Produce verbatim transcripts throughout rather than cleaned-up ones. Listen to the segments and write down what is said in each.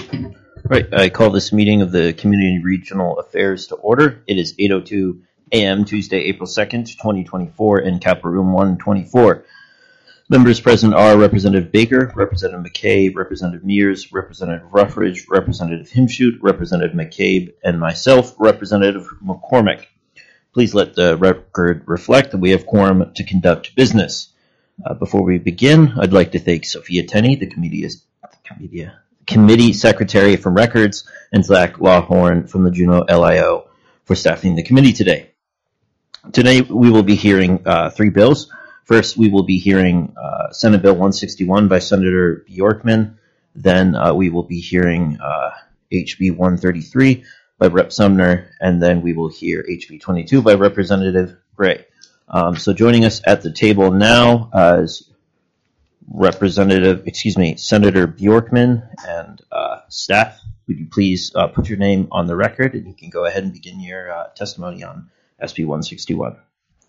Right, I call this meeting of the Community and Regional Affairs to order. It is eight oh two a.m. Tuesday, April second, twenty twenty-four in Capitol Room one twenty-four. Members present are Representative Baker, Representative McKay, Representative Mears, Representative Ruffridge, Representative Himshoot, Representative McCabe, and myself, Representative McCormick. Please let the record reflect that we have quorum to conduct business. Uh, before we begin, I'd like to thank Sophia Tenney, the committee, is, the committee, committee secretary from Records, and Zach Lawhorn from the Juneau L I O for staffing the committee today. Today we will be hearing uh, three bills. First, we will be hearing uh, Senate Bill one sixty-one by Senator Bjorkman. Then uh, we will be hearing uh, H B one thirty-three by Representative Sumner, and then we will hear H B twenty-two by Representative Gray. Um, so joining us at the table now uh, is Representative, excuse me, Senator Bjorkman and uh, staff. Would you please uh, put your name on the record, and you can go ahead and begin your uh, testimony on S B one sixty-one.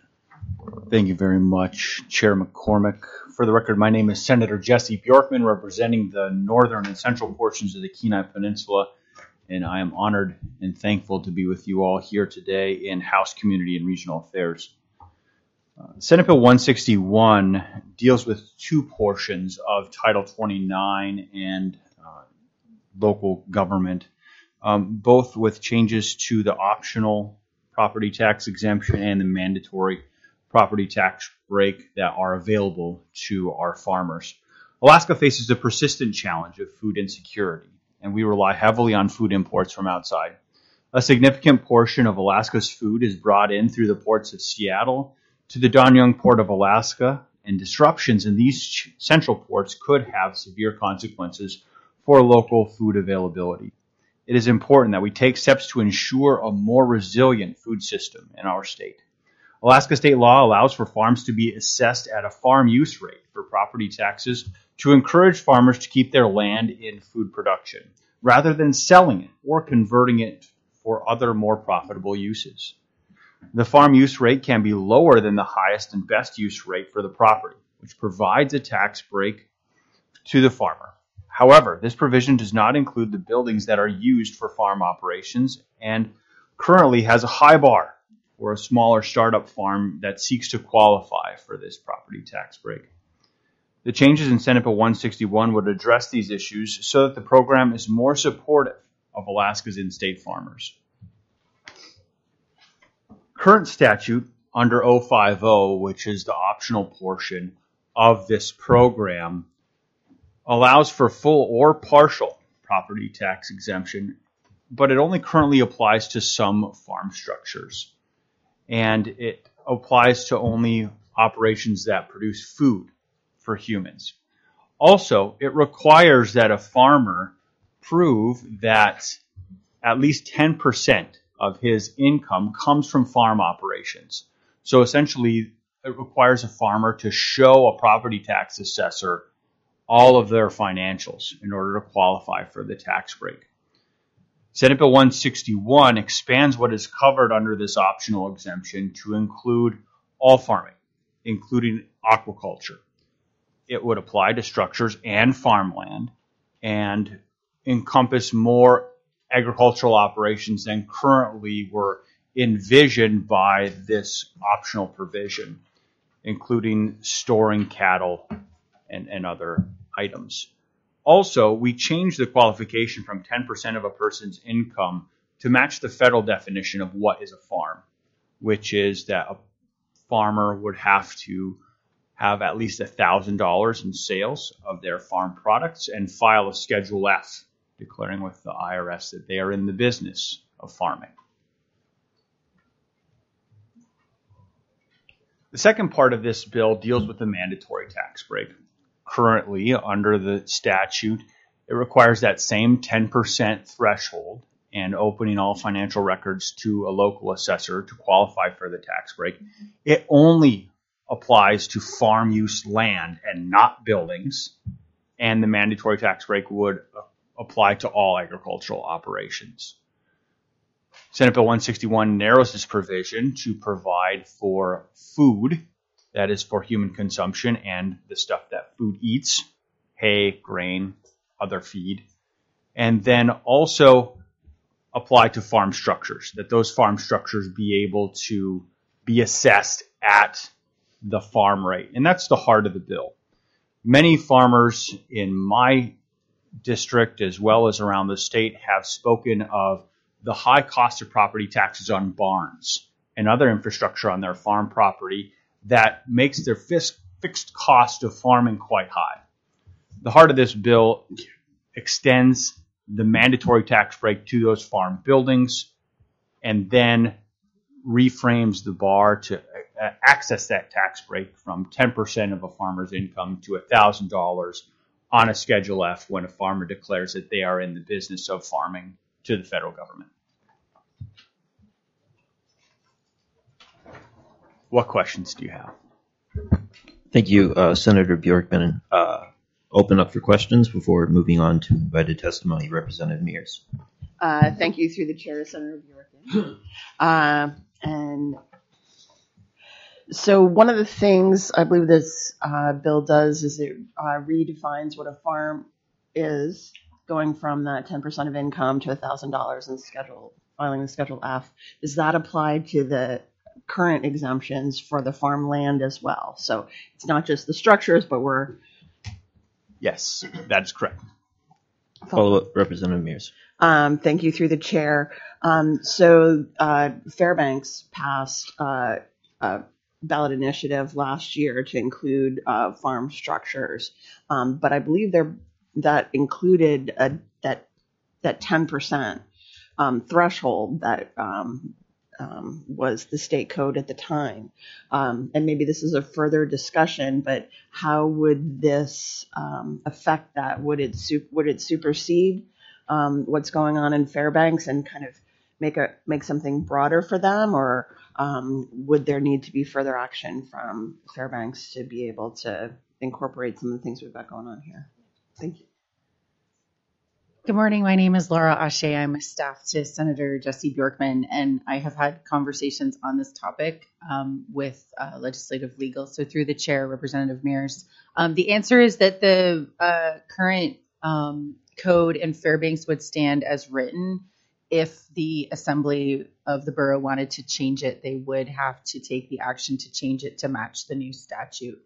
Thank you very much, Chair McCormick. For the record, my name is Senator Jesse Bjorkman, representing the northern and central portions of the Kenai Peninsula, and I am honored and thankful to be with you all here today in House Community and Regional Affairs. Uh, Senate Bill one sixty-one deals with two portions of Title twenty-nine and uh, local government, um, both with changes to the optional property tax exemption and the mandatory property tax break that are available to our farmers. Alaska faces a persistent challenge of food insecurity, and we rely heavily on food imports from outside. A significant portion of Alaska's food is brought in through the ports of Seattle to the Danyang Port of Alaska, and disruptions in these central ports could have severe consequences for local food availability. It is important that we take steps to ensure a more resilient food system in our state. Alaska state law allows for farms to be assessed at a farm use rate for property taxes to encourage farmers to keep their land in food production, rather than selling it or converting it for other more profitable uses. The farm use rate can be lower than the highest and best use rate for the property, which provides a tax break to the farmer. However, this provision does not include the buildings that are used for farm operations and currently has a high bar for a smaller startup farm that seeks to qualify for this property tax break. The changes in Senate Bill one sixty-one would address these issues so that the program is more supportive of Alaska's in-state farmers. Current statute under oh five oh, which is the optional portion of this program, allows for full or partial property tax exemption, but it only currently applies to some farm structures. And it applies to only operations that produce food for humans. Also, it requires that a farmer prove that at least ten percent of his income comes from farm operations. So essentially, it requires a farmer to show a property tax assessor all of their financials in order to qualify for the tax break. Senate Bill one sixty-one expands what is covered under this optional exemption to include all farming, including aquaculture. It would apply to structures and farmland and encompass more agricultural operations than currently were envisioned by this optional provision, including storing cattle and, and other items. Also, we changed the qualification from ten percent of a person's income to match the federal definition of what is a farm, which is that a farmer would have to have at least one thousand dollars in sales of their farm products and file a Schedule F, declaring with the I R S that they are in the business of farming. The second part of this bill deals with the mandatory tax break. Currently, under the statute, it requires that same ten percent threshold and opening all financial records to a local assessor to qualify for the tax break. It only applies to farm use land and not buildings, and the mandatory tax break would apply to all agricultural operations. Senate Bill one sixty-one narrows this provision to provide for food that is for human consumption and the stuff that food eats, hay, grain, other feed, and then also apply to farm structures, that those farm structures be able to be assessed at the farm rate. And that's the heart of the bill. Many farmers in my district, as well as around the state, have spoken of the high cost of property taxes on barns and other infrastructure on their farm property that makes their fixed cost of farming quite high. The heart of this bill extends the mandatory tax break to those farm buildings and then reframes the bar to access that tax break from ten percent of a farmer's income to one thousand dollars on a Schedule F when a farmer declares that they are in the business of farming to the federal government. What questions do you have? Thank you, uh, Senator Bjorkman. Uh, open up for questions before moving on to invited testimony. Representative Mears. Uh, thank you through the chair, Senator Bjorkman. Uh, and so one of the things I believe this uh, bill does is it uh, redefines what a farm is, going from that ten percent of income to one thousand dollars in schedule, filing the Schedule F. Does that apply to the current exemptions for the farmland as well? So it's not just the structures, but we're... Yes, that is correct. Follow up, Representative Mears. Um, thank you through the chair. Um, so uh, Fairbanks passed uh, a ballot initiative last year to include uh, farm structures, um, but I believe there that included a, that that ten percent um, threshold that um, um, was the state code at the time. Um, and maybe this is a further discussion, but how would this um, affect that? Would it su- would it supersede um, what's going on in Fairbanks and kind of make a make something broader for them, or um, would there need to be further action from Fairbanks to be able to incorporate some of the things we've got going on here? Thank you. Good morning. My name is Laura Ashe. I'm a staff to Senator Jesse Bjorkman, and I have had conversations on this topic um, with uh, legislative legal. So through the chair, Representative Mears, um, the answer is that the uh, current um, code in Fairbanks would stand as written. If the assembly of the borough wanted to change it, they would have to take the action to change it to match the new statute.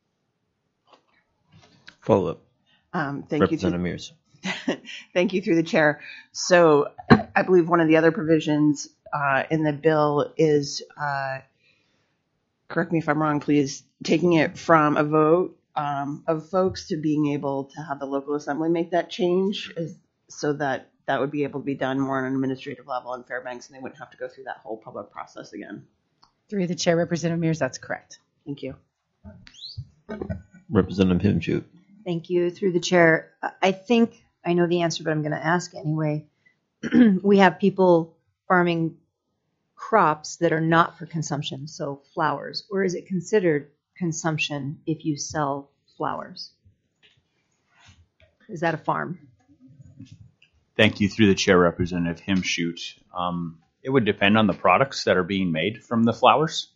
Follow up. Um, thank Representative you. Mears. Thank you through the chair. So I believe one of the other provisions uh, in the bill is, uh, correct me if I'm wrong, please, taking it from a vote um, of folks to being able to have the local assembly make that change, is, so that that would be able to be done more on an administrative level in Fairbanks, and they wouldn't have to go through that whole public process again. Through the chair, Representative Mears, that's correct. Thank you. Representative Himshoot. Thank you. Through the chair, I think I know the answer, but I'm going to ask anyway. We have people farming crops that are not for consumption, so flowers, or is it considered consumption if you sell flowers? Is that a farm? Thank you through the chair, Representative Himshoot. Um, it would depend on the products that are being made from the flowers.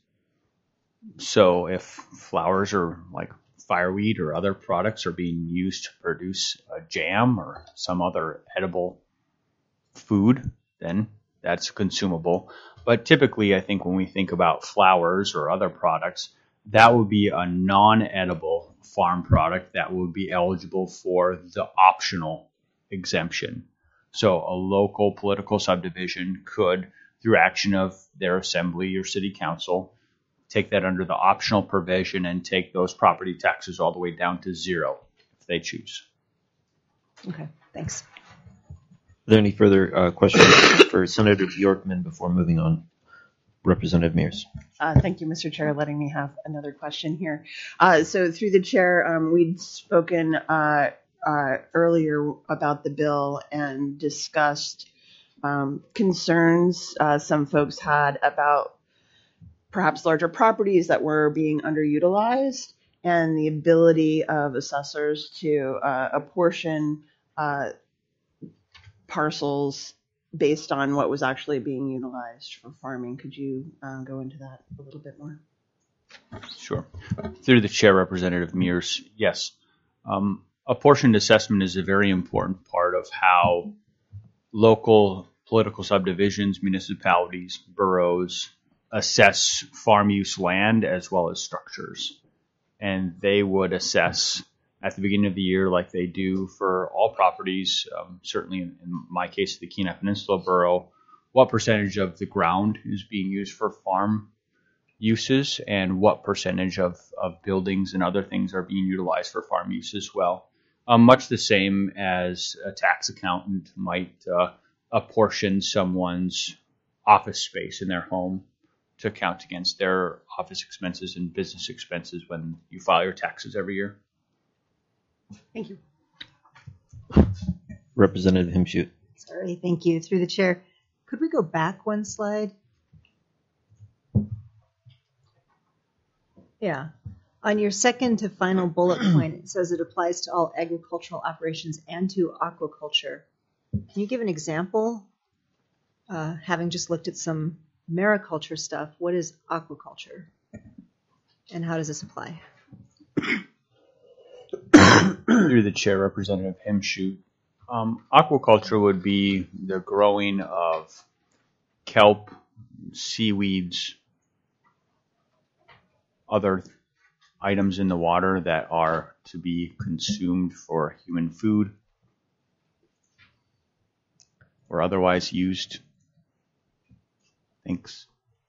So if flowers are like fireweed or other products are being used to produce a jam or some other edible food, then that's consumable. But typically, I think when we think about flowers or other products, that would be a non-edible farm product that would be eligible for the optional exemption. So a local political subdivision could, through action of their assembly or city council, take that under the optional provision and take those property taxes all the way down to zero if they choose. Okay, thanks. Are there any further uh, questions for Senator Bjorkman before moving on? Representative Mears. Uh, thank you, Mister Chair, letting me have another question here. Uh, so through the chair, um, we'd spoken uh, uh, earlier about the bill and discussed um, concerns uh, some folks had about perhaps larger properties that were being underutilized and the ability of assessors to uh, apportion uh, parcels based on what was actually being utilized for farming. Could you uh, go into that a little bit more? Sure. Through the chair, Representative Mears, yes. Um, apportioned assessment is a very important part of how local political subdivisions, municipalities, boroughs assess farm use land as well as structures. And they would assess at the beginning of the year, like they do for all properties, um, certainly in, in my case, the Kenai Peninsula Borough, what percentage of the ground is being used for farm uses and what percentage of, of buildings and other things are being utilized for farm use as well. Um, much the same as a tax accountant might uh, apportion someone's office space in their home to count against their office expenses and business expenses when you file your taxes every year. Thank you. Representative Himshoot. Sorry, thank you. Through the chair, could we go back one slide? Yeah. On your second to final bullet point, it says it applies to all agricultural operations and to aquaculture. Can you give an example? Uh, having just looked at some mariculture stuff, what is aquaculture? And how does this apply? Through the chair, Representative Himshoot. Um, aquaculture would be the growing of kelp, seaweeds, other items in the water that are to be consumed for human food or otherwise used. Thanks.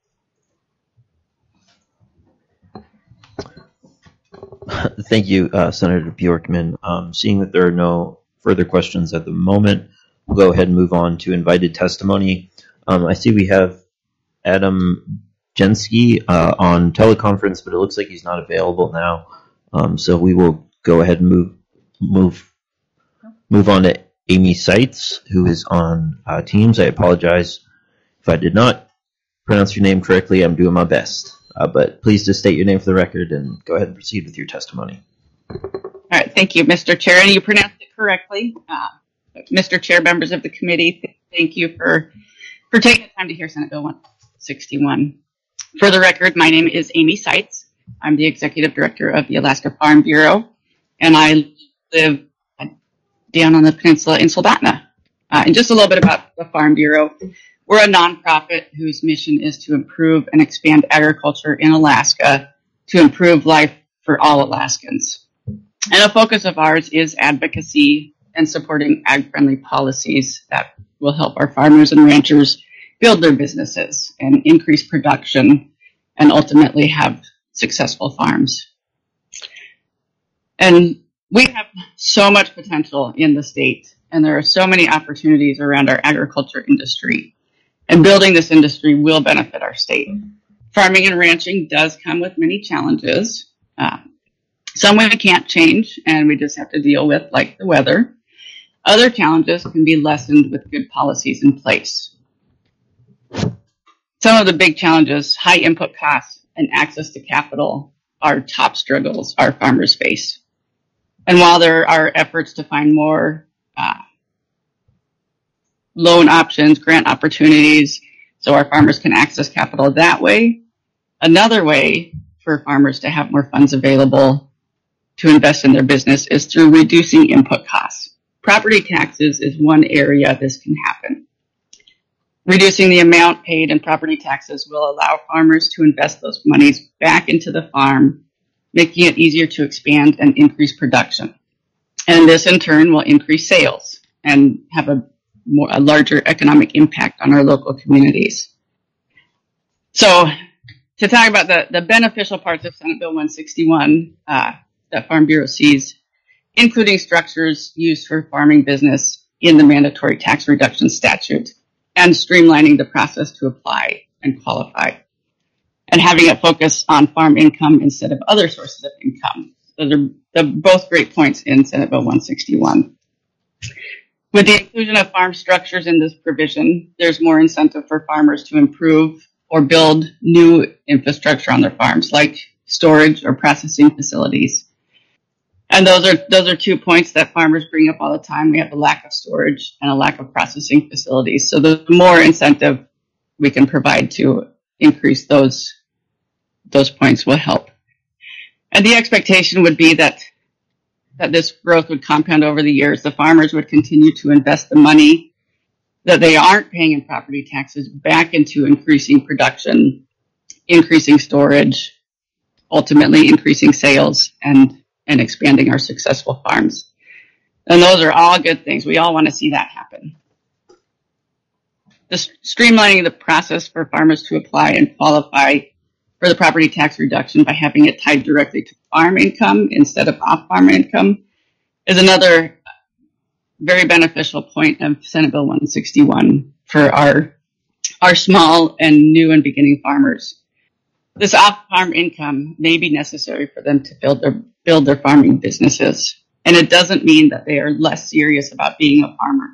Thank you, uh, Senator Bjorkman. Um, seeing that there are no further questions at the moment, we'll go ahead and move on to invited testimony. Um, I see we have Adam Jensky uh, on teleconference, but it looks like he's not available now. Um, so we will go ahead and move move move on to Amy Seitz, who is on uh, Teams. I apologize if I did not pronounce your name correctly. I'm doing my best. Uh, but please just state your name for the record and go ahead and proceed with your testimony. All right, thank you, Mister Chair. And you pronounced it correctly. Uh, Mister Chair, members of the committee, thank you for, for taking the time to hear Senate Bill one sixty-one. For the record, my name is Amy Seitz. I'm the Executive Director of the Alaska Farm Bureau, and I live down on the peninsula in Soldotna. Uh, and just a little bit about the Farm Bureau. We're a nonprofit whose mission is to improve and expand agriculture in Alaska to improve life for all Alaskans. And a focus of ours is advocacy and supporting ag-friendly policies that will help our farmers and ranchers build their businesses and increase production and ultimately have successful farms. And we have so much potential in the state, and there are so many opportunities around our agriculture industry. And building this industry will benefit our state. Farming and ranching does come with many challenges. Uh, some we can't change, and we just have to deal with, like the weather. Other challenges can be lessened with good policies in place. Some of the big challenges, high input costs and access to capital, are top struggles our farmers face. And while there are efforts to find more uh, loan options, grant opportunities, so our farmers can access capital that way, another way for farmers to have more funds available to invest in their business is through reducing input costs. Property taxes is one area this can happen. Reducing the amount paid in property taxes will allow farmers to invest those monies back into the farm, making it easier to expand and increase production. And this in turn will increase sales and have a more, a larger economic impact on our local communities. So to talk about the, the beneficial parts of Senate Bill one sixty-one uh, that Farm Bureau sees, including structures used for farming business in the mandatory tax reduction statute, and streamlining the process to apply and qualify, and having it focus on farm income instead of other sources of income. Those are the, both great points in Senate Bill one sixty-one. With the inclusion of farm structures in this provision, there's more incentive for farmers to improve or build new infrastructure on their farms, like storage or processing facilities. And those are those are two points that farmers bring up all the time. We have a lack of storage and a lack of processing facilities. So the more incentive we can provide to increase those, those points will help. And the expectation would be that that this growth would compound over the years. The farmers would continue to invest the money that they aren't paying in property taxes back into increasing production, increasing storage, ultimately increasing sales, and, and expanding our successful farms. And those are all good things. We all want to see that happen. The streamlining the process for farmers to apply and qualify for the property tax reduction by having it tied directly to farm income instead of off-farm income is another very beneficial point of Senate Bill one sixty-one for our, our small and new and beginning farmers. This off-farm income may be necessary for them to build their, build their farming businesses, and it doesn't mean that they are less serious about being a farmer.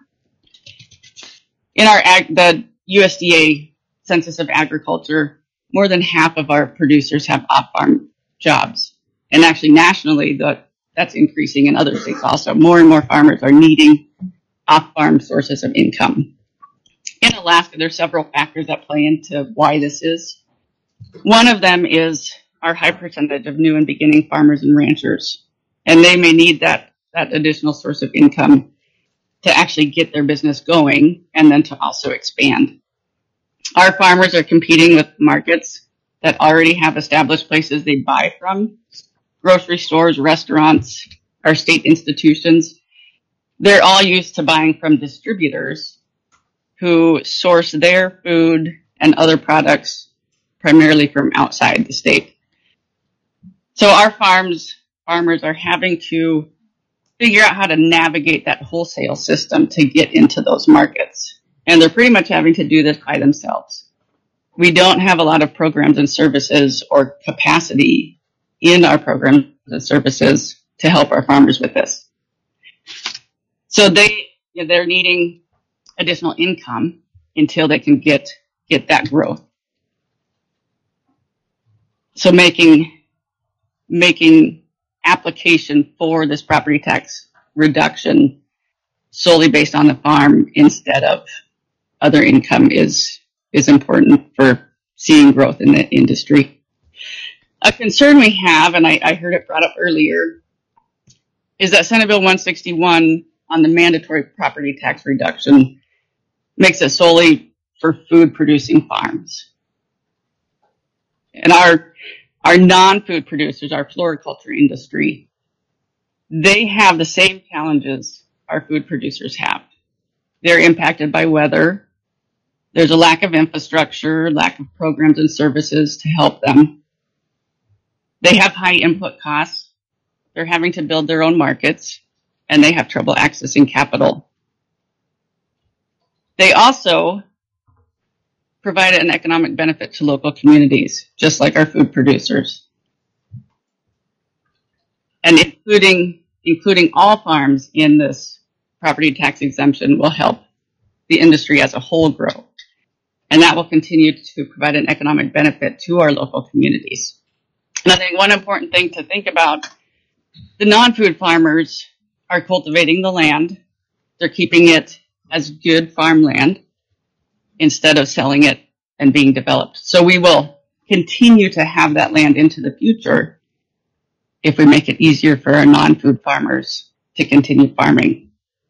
In our ag, the U S D A Census of Agriculture, more than half of our producers have off-farm jobs. And actually nationally, the, that's increasing in other states also. More and more farmers are needing off-farm sources of income. In Alaska, there's several factors that play into why this is. One of them is our high percentage of new and beginning farmers and ranchers. And they may need that, that additional source of income to actually get their business going and then to also expand. Our farmers are competing with markets that already have established places they buy from, grocery stores, restaurants, our state institutions. They're all used to buying from distributors who source their food and other products primarily from outside the state. So our farms, farmers are having to figure out how to navigate that wholesale system to get into those markets. And they're pretty much having to do this by themselves. We don't have a lot of programs and services or capacity in our programs and services to help our farmers with this. So they, they're needing additional income until they can get, get that growth. So making, making application for this property tax reduction solely based on the farm instead of other income is is important for seeing growth in the industry. A concern we have, and I, I heard it brought up earlier, is that Senate Bill one sixty-one on the mandatory property tax reduction makes it solely for food producing farms. And our our non-food producers, our floriculture industry, they have the same challenges our food producers have. They're impacted by weather. There's a lack of infrastructure, lack of programs and services to help them. They have high input costs. They're having to build their own markets, and they have trouble accessing capital. They also provide an economic benefit to local communities, just like our food producers. And including, including all farms in this property tax exemption will help the industry as a whole grow. And that will continue to provide an economic benefit to our local communities. And I think one important thing to think about, the non-food farmers are cultivating the land. They're keeping it as good farmland instead of selling it and being developed. So we will continue to have that land into the future if we make it easier for our non-food farmers to continue farming.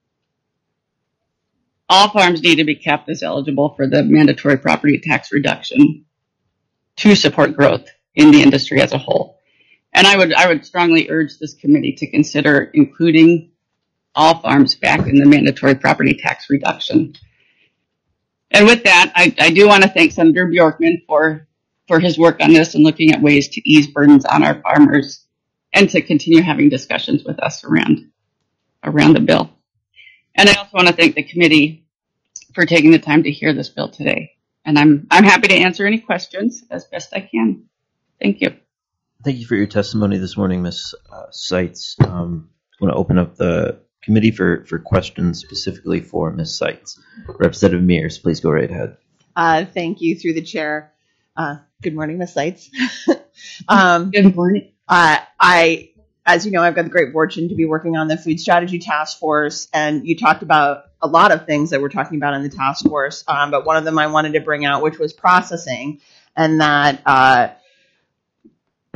All farms need to be kept as eligible for the mandatory property tax reduction to support growth in the industry as a whole. And I would, I would strongly urge this committee to consider including all farms back in the mandatory property tax reduction. And with that, I, I do want to thank Senator Bjorkman for, for his work on this and looking at ways to ease burdens on our farmers and to continue having discussions with us around, around the bill. And I also want to thank the committee for taking the time to hear this bill today. And I'm I'm happy to answer any questions as best I can. Thank you. Thank you for your testimony this morning, Miz Uh, Seitz. Um, I want to open up the committee for, for questions specifically for Miz Seitz. Representative Mears, please go right ahead. Uh, thank you through the chair. Uh, good morning, Miz Seitz. um, Good morning. Uh, I As you know, I've got the great fortune to be working on the Food Strategy Task Force, and you talked about a lot of things that we're talking about in the task force, um, but one of them I wanted to bring out, which was processing, and that uh,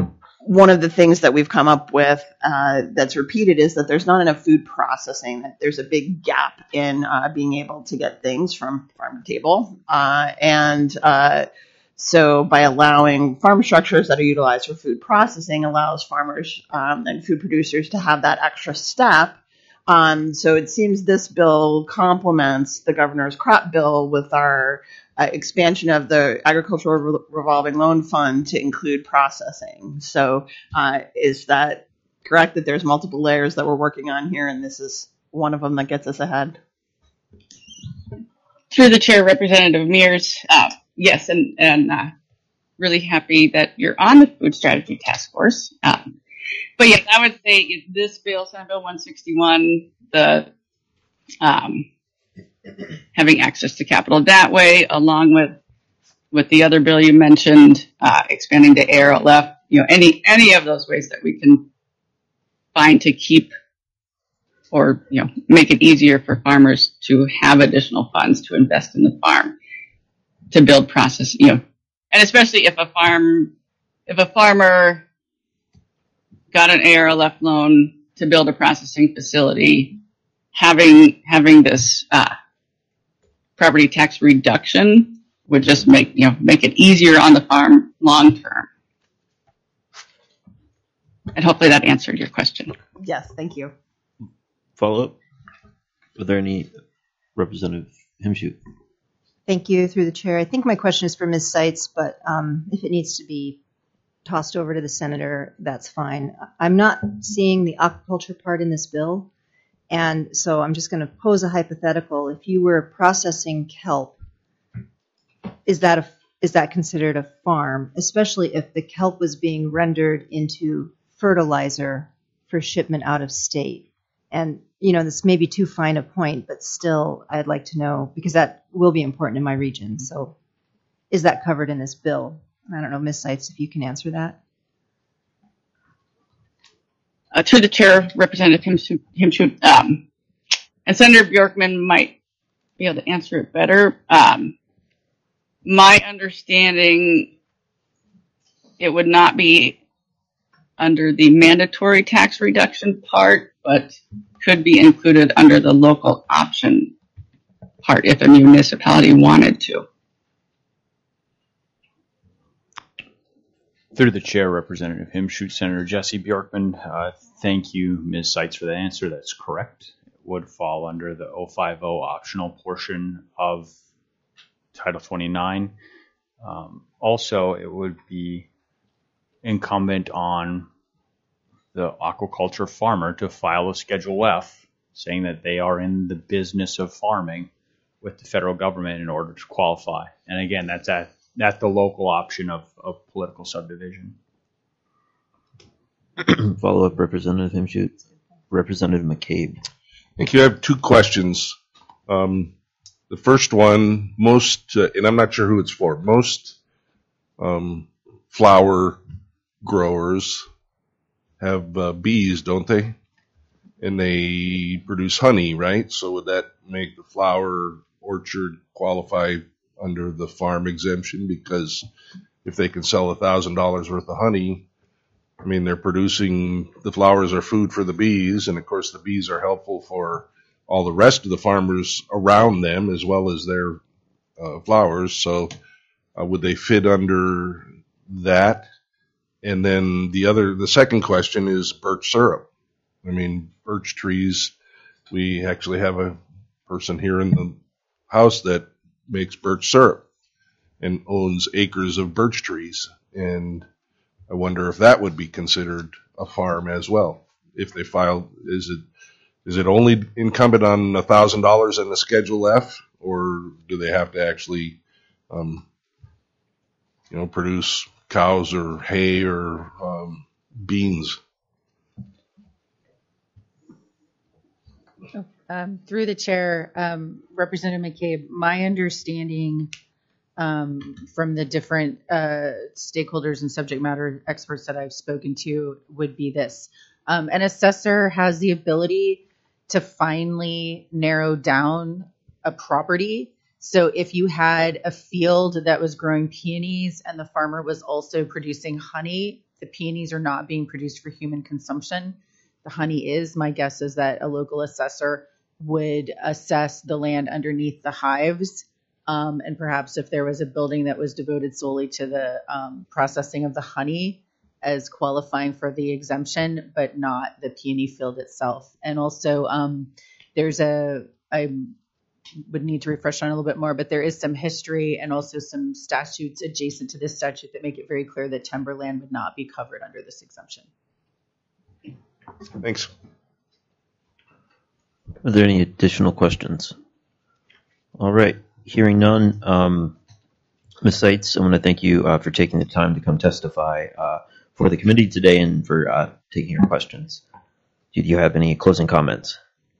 one of the things that we've come up with uh, that's repeated is that there's not enough food processing, that there's a big gap in uh, being able to get things from farm to table. Uh, and uh, so by allowing farm structures that are utilized for food processing allows farmers um, and food producers to have that extra step. Um, so it seems this bill complements the governor's crop bill with our uh, expansion of the agricultural Re- revolving loan fund to include processing. So uh, is that correct, that there's multiple layers that we're working on here, and this is one of them that gets us ahead? Through the chair, Representative Mears, uh, yes, and, and uh, really happy that you're on the Food Strategy Task Force. Um, But yes, I would say this bill, Senate Bill one sixty-one, the um, having access to capital that way, along with with the other bill you mentioned, uh, expanding the A R L F, you know, any any of those ways that we can find to keep or you know make it easier for farmers to have additional funds to invest in the farm, to build process, you know, and especially if a farm if a farmer got an A R L F loan to build a processing facility, having having this uh, property tax reduction would just make you know make it easier on the farm long term. And hopefully that answered your question. Yes, thank you. Follow up? Are there any Representative Himshoot? Thank you, through the chair. I think my question is for Miz Seitz, but um, if it needs to be tossed over to the senator, that's fine. I'm not seeing the aquaculture part in this bill, and so I'm just going to pose a hypothetical. If you were processing kelp, is that a, is that considered a farm, especially if the kelp was being rendered into fertilizer for shipment out of state? And, you know, this may be too fine a point, but still I'd like to know, because that will be important in my region. So is that covered in this bill? I don't know, Miz Seitz, if you can answer that. Uh, to the chair, Representative Himshoot, um, and Senator Bjorkman might be able to answer it better. Um, my understanding, it would not be under the mandatory tax reduction part, but could be included under the local option part if a municipality wanted to. Through the chair, Representative Himshoot, Senator Jesse Bjorkman, uh, thank you, Miz Seitz, for the answer. That's correct. It would fall under the oh five oh optional portion of Title twenty-nine. Um, also, it would be incumbent on the aquaculture farmer to file a Schedule F saying that they are in the business of farming with the federal government in order to qualify. And again, that's at That's the local option of, of political subdivision. Follow up, Representative Himshoot. Representative McCabe. Thank you. I have two questions. Um, the first one, most, uh, and I'm not sure who it's for, most um, flower growers have uh, bees, don't they? And they produce honey, right? So would that make the flower orchard qualify under the farm exemption? Because if they can sell a thousand dollars worth of honey, I mean, they're producing, the flowers are food for the bees, and of course the bees are helpful for all the rest of the farmers around them as well as their uh, flowers. So uh, would they fit under that? And then the other, the second question is birch syrup. I mean, birch trees, we actually have a person here in the house that makes birch syrup and owns acres of birch trees. And I wonder if that would be considered a farm as well. If they file, is it is it only incumbent on a thousand dollars in the Schedule F, or do they have to actually, um, you know, produce cows or hay or um, beans? Um, through the chair, um, Representative McCabe, my understanding um, from the different uh, stakeholders and subject matter experts that I've spoken to would be this. Um, an assessor has the ability to finely narrow down a property. So if you had a field that was growing peonies and the farmer was also producing honey, the peonies are not being produced for human consumption. The honey is. My guess is that a local assessor would assess the land underneath the hives. Um, and perhaps if there was a building that was devoted solely to the um, processing of the honey as qualifying for the exemption, but not the peony field itself. And also um, there's a, I would need to refresh on a little bit more, but there is some history and also some statutes adjacent to this statute that make it very clear that timberland would not be covered under this exemption. Thanks. Are there any additional questions? All right. Hearing none, um, Miz Seitz, I want to thank you uh, for taking the time to come testify uh, for the committee today and for uh, taking your questions. Do you have any closing comments?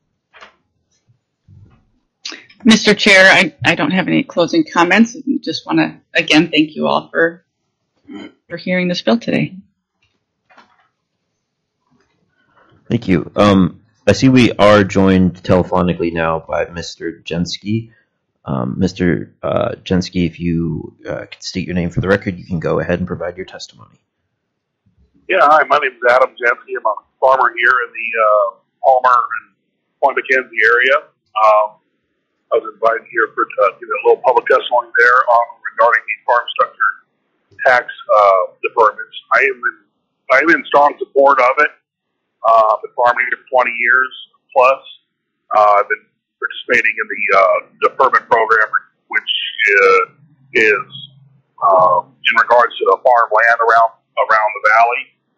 Mister Chair, I, I don't have any closing comments. I just want to, again, thank you all for, for hearing this bill today. Thank you. Um, I see we are joined telephonically now by Mister Jenske. Um, Mister Uh, Jenske, if you uh, could state your name for the record, you can go ahead and provide your testimony. Yeah, hi, my name is Adam Jenske. I'm a farmer here in the uh, Palmer and Point McKenzie area. Um, I was invited here for to give a little public testimony there um, regarding the farm structure tax uh, deferments. I am in, I am in strong support of it. Uh, I've been farming here for twenty years plus. Uh, I've been participating in the uh, deferment program, which uh, is uh, in regards to the farmland around around the valley.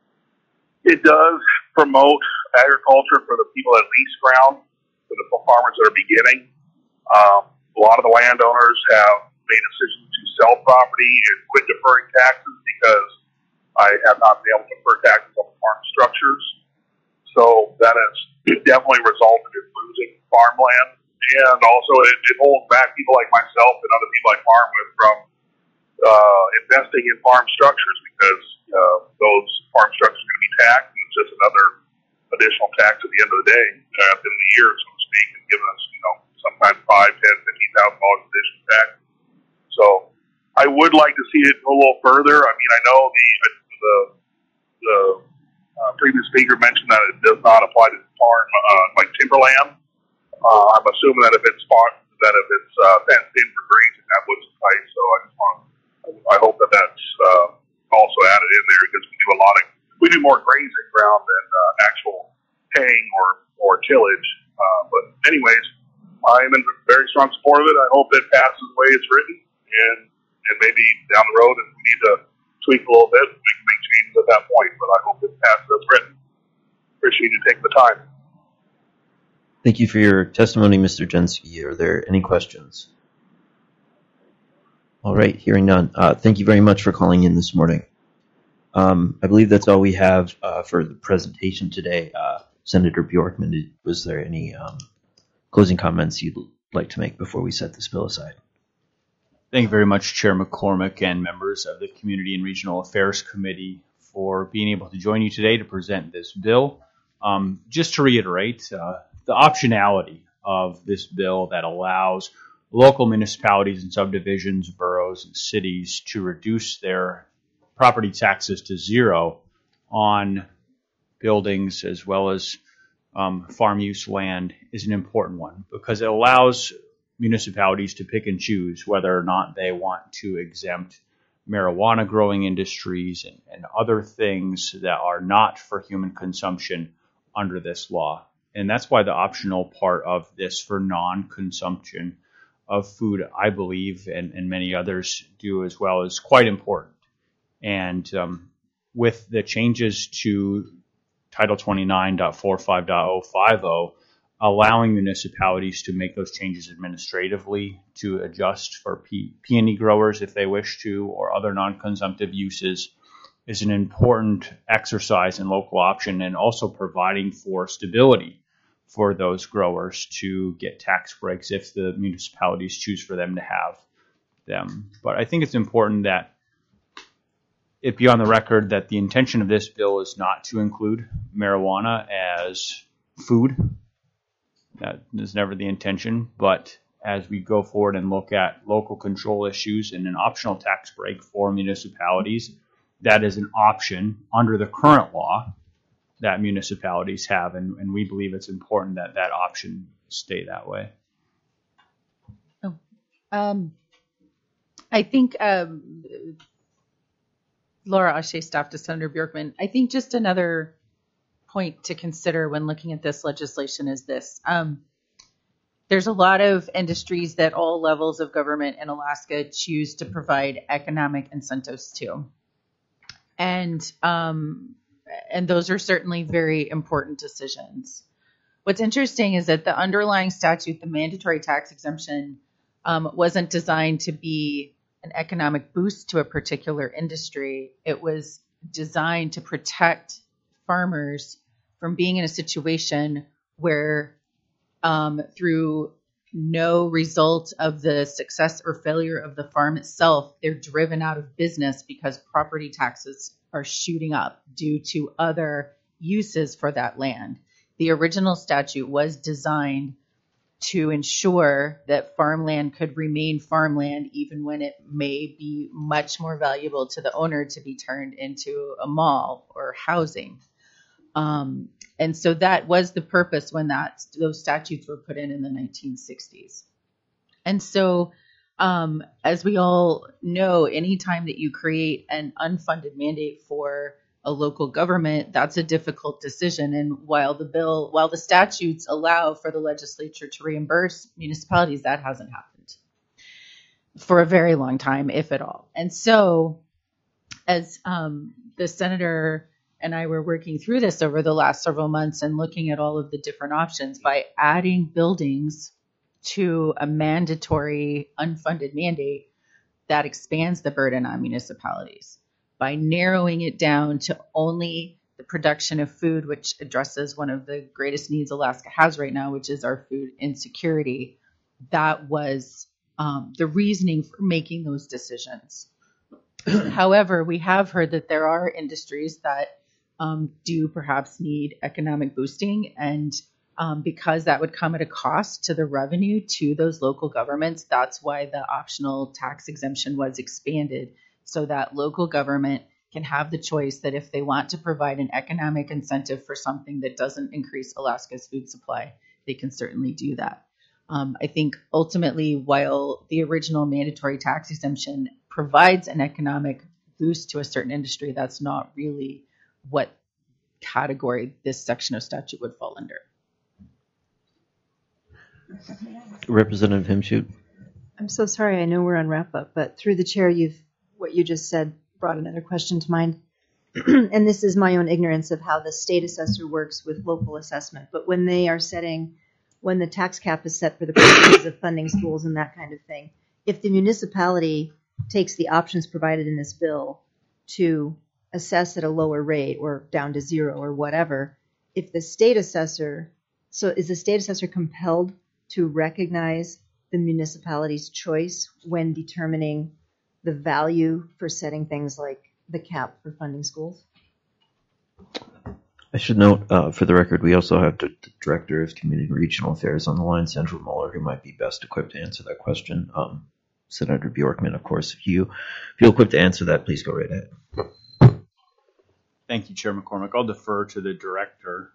It does promote agriculture for the people that lease ground, for the farmers that are beginning. Um, a lot of the landowners have made decisions to sell property and quit deferring taxes because I have not been able to defer taxes on the farm structures. So that has definitely resulted in losing farmland. And also it, it holds back people like myself and other people I farm with from uh, investing in farm structures because uh, those farm structures are going to be taxed, and it's just another additional tax at the end of the day, uh, at the end of the year, so to speak, and giving us, you know, sometimes five, ten, fifteen thousand dollars additional tax. So I would like to see it go a little further. I mean, I know the the the uh, previous speaker mentioned that it does not apply to farm uh, like timberland. Uh, I'm assuming that if it's farm, that if it's uh, fenced in for grazing, that would suffice. So I just want, I hope that that's uh, also added in there because we do a lot of we do more grazing ground than uh, actual haying or or tillage. Uh, but anyways, I am in very strong support of it. I hope it passes the way it's written, and and maybe down the road if we need to tweak a little bit, we can make changes at that point. But I hope it passes as written. Appreciate you taking the time. Thank you for your testimony, Mister Jenske. Are there any questions? All right, hearing none. Uh, thank you very much for calling in this morning. Um, I believe that's all we have uh, for the presentation today. Uh, Senator Bjorkman, did, was there any um, closing comments you'd like to make before we set this bill aside? Thank you very much, Chair McCormick and members of the Community and Regional Affairs Committee for being able to join you today to present this bill. Um, just to reiterate, uh, the optionality of this bill that allows local municipalities and subdivisions, boroughs, and cities to reduce their property taxes to zero on buildings as well as um, farm use land is an important one because it allows municipalities to pick and choose whether or not they want to exempt marijuana growing industries and, and other things that are not for human consumption under this law. And that's why the optional part of this for non-consumption of food, I believe, and, and many others do as well, is quite important. And um, with the changes to Title twenty-nine point forty-five point fifty, allowing municipalities to make those changes administratively to adjust for pe- peony growers if they wish to, or other non-consumptive uses, is an important exercise in local option and also providing for stability for those growers to get tax breaks if the municipalities choose for them to have them. But I think it's important that it be on the record that the intention of this bill is not to include marijuana as food. That is never the intention. But as we go forward and look at local control issues and an optional tax break for municipalities that is an option under the current law that municipalities have, and, and we believe it's important that that option stay that way. Oh, um, I think um, Laura Ashe, staff to Senator Bjorkman. I think just another point to consider when looking at this legislation is this. Um, there's a lot of industries that all levels of government in Alaska choose to provide economic incentives to. And um, and those are certainly very important decisions. What's interesting is that the underlying statute, the mandatory tax exemption, um, wasn't designed to be an economic boost to a particular industry. It was designed to protect farmers from being in a situation where um, through no result of the success or failure of the farm itself, they're driven out of business because property taxes are shooting up due to other uses for that land. The original statute was designed to ensure that farmland could remain farmland even when it may be much more valuable to the owner to be turned into a mall or housing. Um, and so that was the purpose when that those statutes were put in in the nineteen sixties. And so um, as we all know, anytime that you create an unfunded mandate for a local government, that's a difficult decision. And while the bill, while the statutes allow for the legislature to reimburse municipalities, that hasn't happened for a very long time, if at all. And so as um, the senator and I were working through this over the last several months and looking at all of the different options, by adding buildings to a mandatory unfunded mandate, that expands the burden on municipalities. By narrowing it down to only the production of food, which addresses one of the greatest needs Alaska has right now, which is our food insecurity, that was um, the reasoning for making those decisions. However, we have heard that there are industries that um, do perhaps need economic boosting, and um, because that would come at a cost to the revenue to those local governments, that's why the optional tax exemption was expanded, so that local government can have the choice that if they want to provide an economic incentive for something that doesn't increase Alaska's food supply, they can certainly do that. Um, I think ultimately, while the original mandatory tax exemption provides an economic boost to a certain industry, that's not really what category this section of statute would fall under. Representative Himshoot. I'm so sorry. I know we're on wrap up, but through the chair, you've what you just said brought another question to mind. And this is my own ignorance of how the state assessor works with local assessment. But when they are setting, when the tax cap is set for the purposes of funding schools and that kind of thing, if the municipality takes the options provided in this bill to assess at a lower rate or down to zero or whatever, if the state assessor, so is the state assessor compelled to recognize the municipality's choice when determining the value for setting things like the cap for funding schools? I should note, uh, for the record, we also have the Director of Community and Regional Affairs on the line, Sandra Muller, who might be best equipped to answer that question. Um, Senator Bjorkman, of course, if you feel equipped to answer that, please go right ahead. Thank you, Chair McCormick. I'll defer to the Director.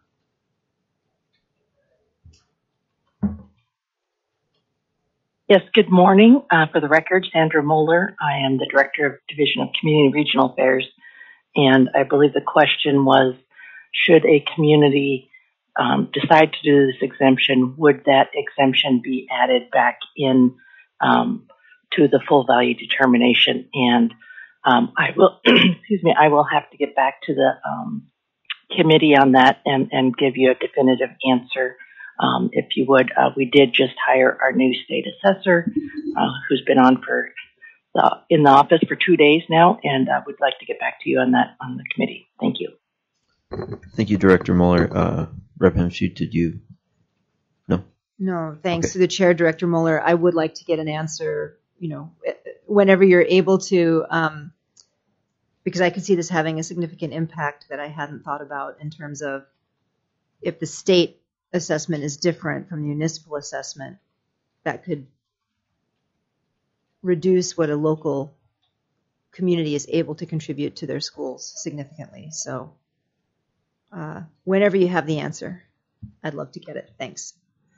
Yes, good morning. Uh, for the record, Sandra Moeller. I am the Director of Division of Community and Regional Affairs, and I believe the question was, should a community um, decide to do this exemption, would that exemption be added back in um, to the full value determination? And um, I will, excuse me, I will have to get back to the um, committee on that and, and give you a definitive answer. Um, if you would, uh, we did just hire our new state assessor, uh, who's been on for the, in the office for two days now, and uh, we'd like to get back to you on that on the committee. Thank you. Thank you, Director Muller. Uh, Representative Himshoot, did you? No. No, thanks Okay. to the chair, Director Mueller. I would like to get an answer, you know, whenever you're able to, um, because I could see this having a significant impact that I hadn't thought about in terms of if the state assessment is different from the municipal assessment, that could reduce what a local community is able to contribute to their schools significantly. So uh, whenever you have the answer, I'd love to get it. Thanks.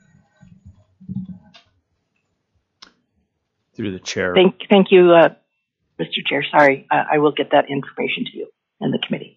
Through the chair. Thank, thank you, uh, Mister Chair. Sorry, uh, I will get that information to you and the committee.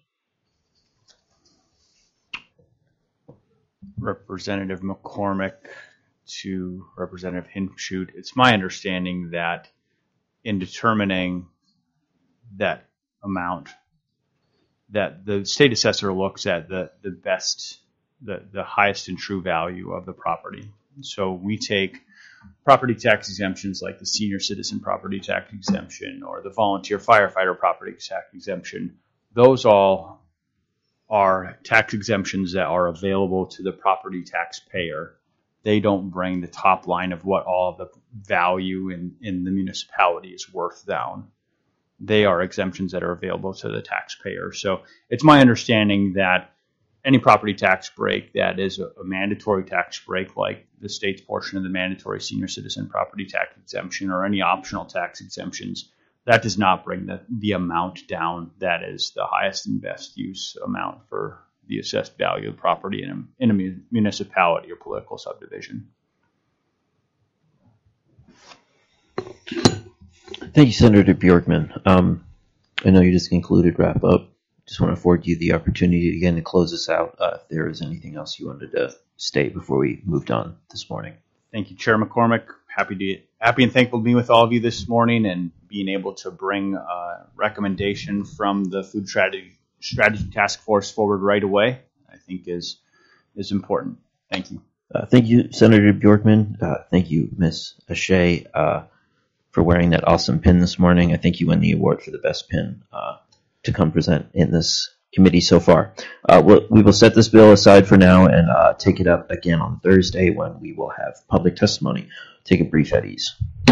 Representative McCormick to Representative Hinshoot. It's my understanding that in determining that amount, that the state assessor looks at the, the best, the, the highest and true value of the property. So we take property tax exemptions like the senior citizen property tax exemption or the volunteer firefighter property tax exemption. Those all are tax exemptions that are available to the property taxpayer. They don't bring the top line of what all of the value in, in the municipality is worth down. They are exemptions that are available to the taxpayer. So it's my understanding that any property tax break that is a, a mandatory tax break, like the state's portion of the mandatory senior citizen property tax exemption or any optional tax exemptions, that does not bring the, the amount down. That is the highest and best use amount for the assessed value of property in a, in a municipality or political subdivision. Thank you, Senator Bjorkman. Um, I know you just concluded wrap up. Just want to afford you the opportunity again to close this out. Uh, if there is anything else you wanted to state before we moved on this morning. Thank you, Chair McCormick. Happy to happy and thankful to be with all of you this morning and being able to bring a recommendation from the Food Strategy Strategy Task Force forward right away. I think is is important. Thank you. Uh, thank you, Senator Bjorkman. Uh, thank you, Miz Ashay, uh, for wearing that awesome pin this morning. I think you won the award for the best pin uh, to come present in this committee so far. Uh, we'll, we will set this bill aside for now and uh, take it up again on Thursday when we will have public testimony. Take a brief at ease.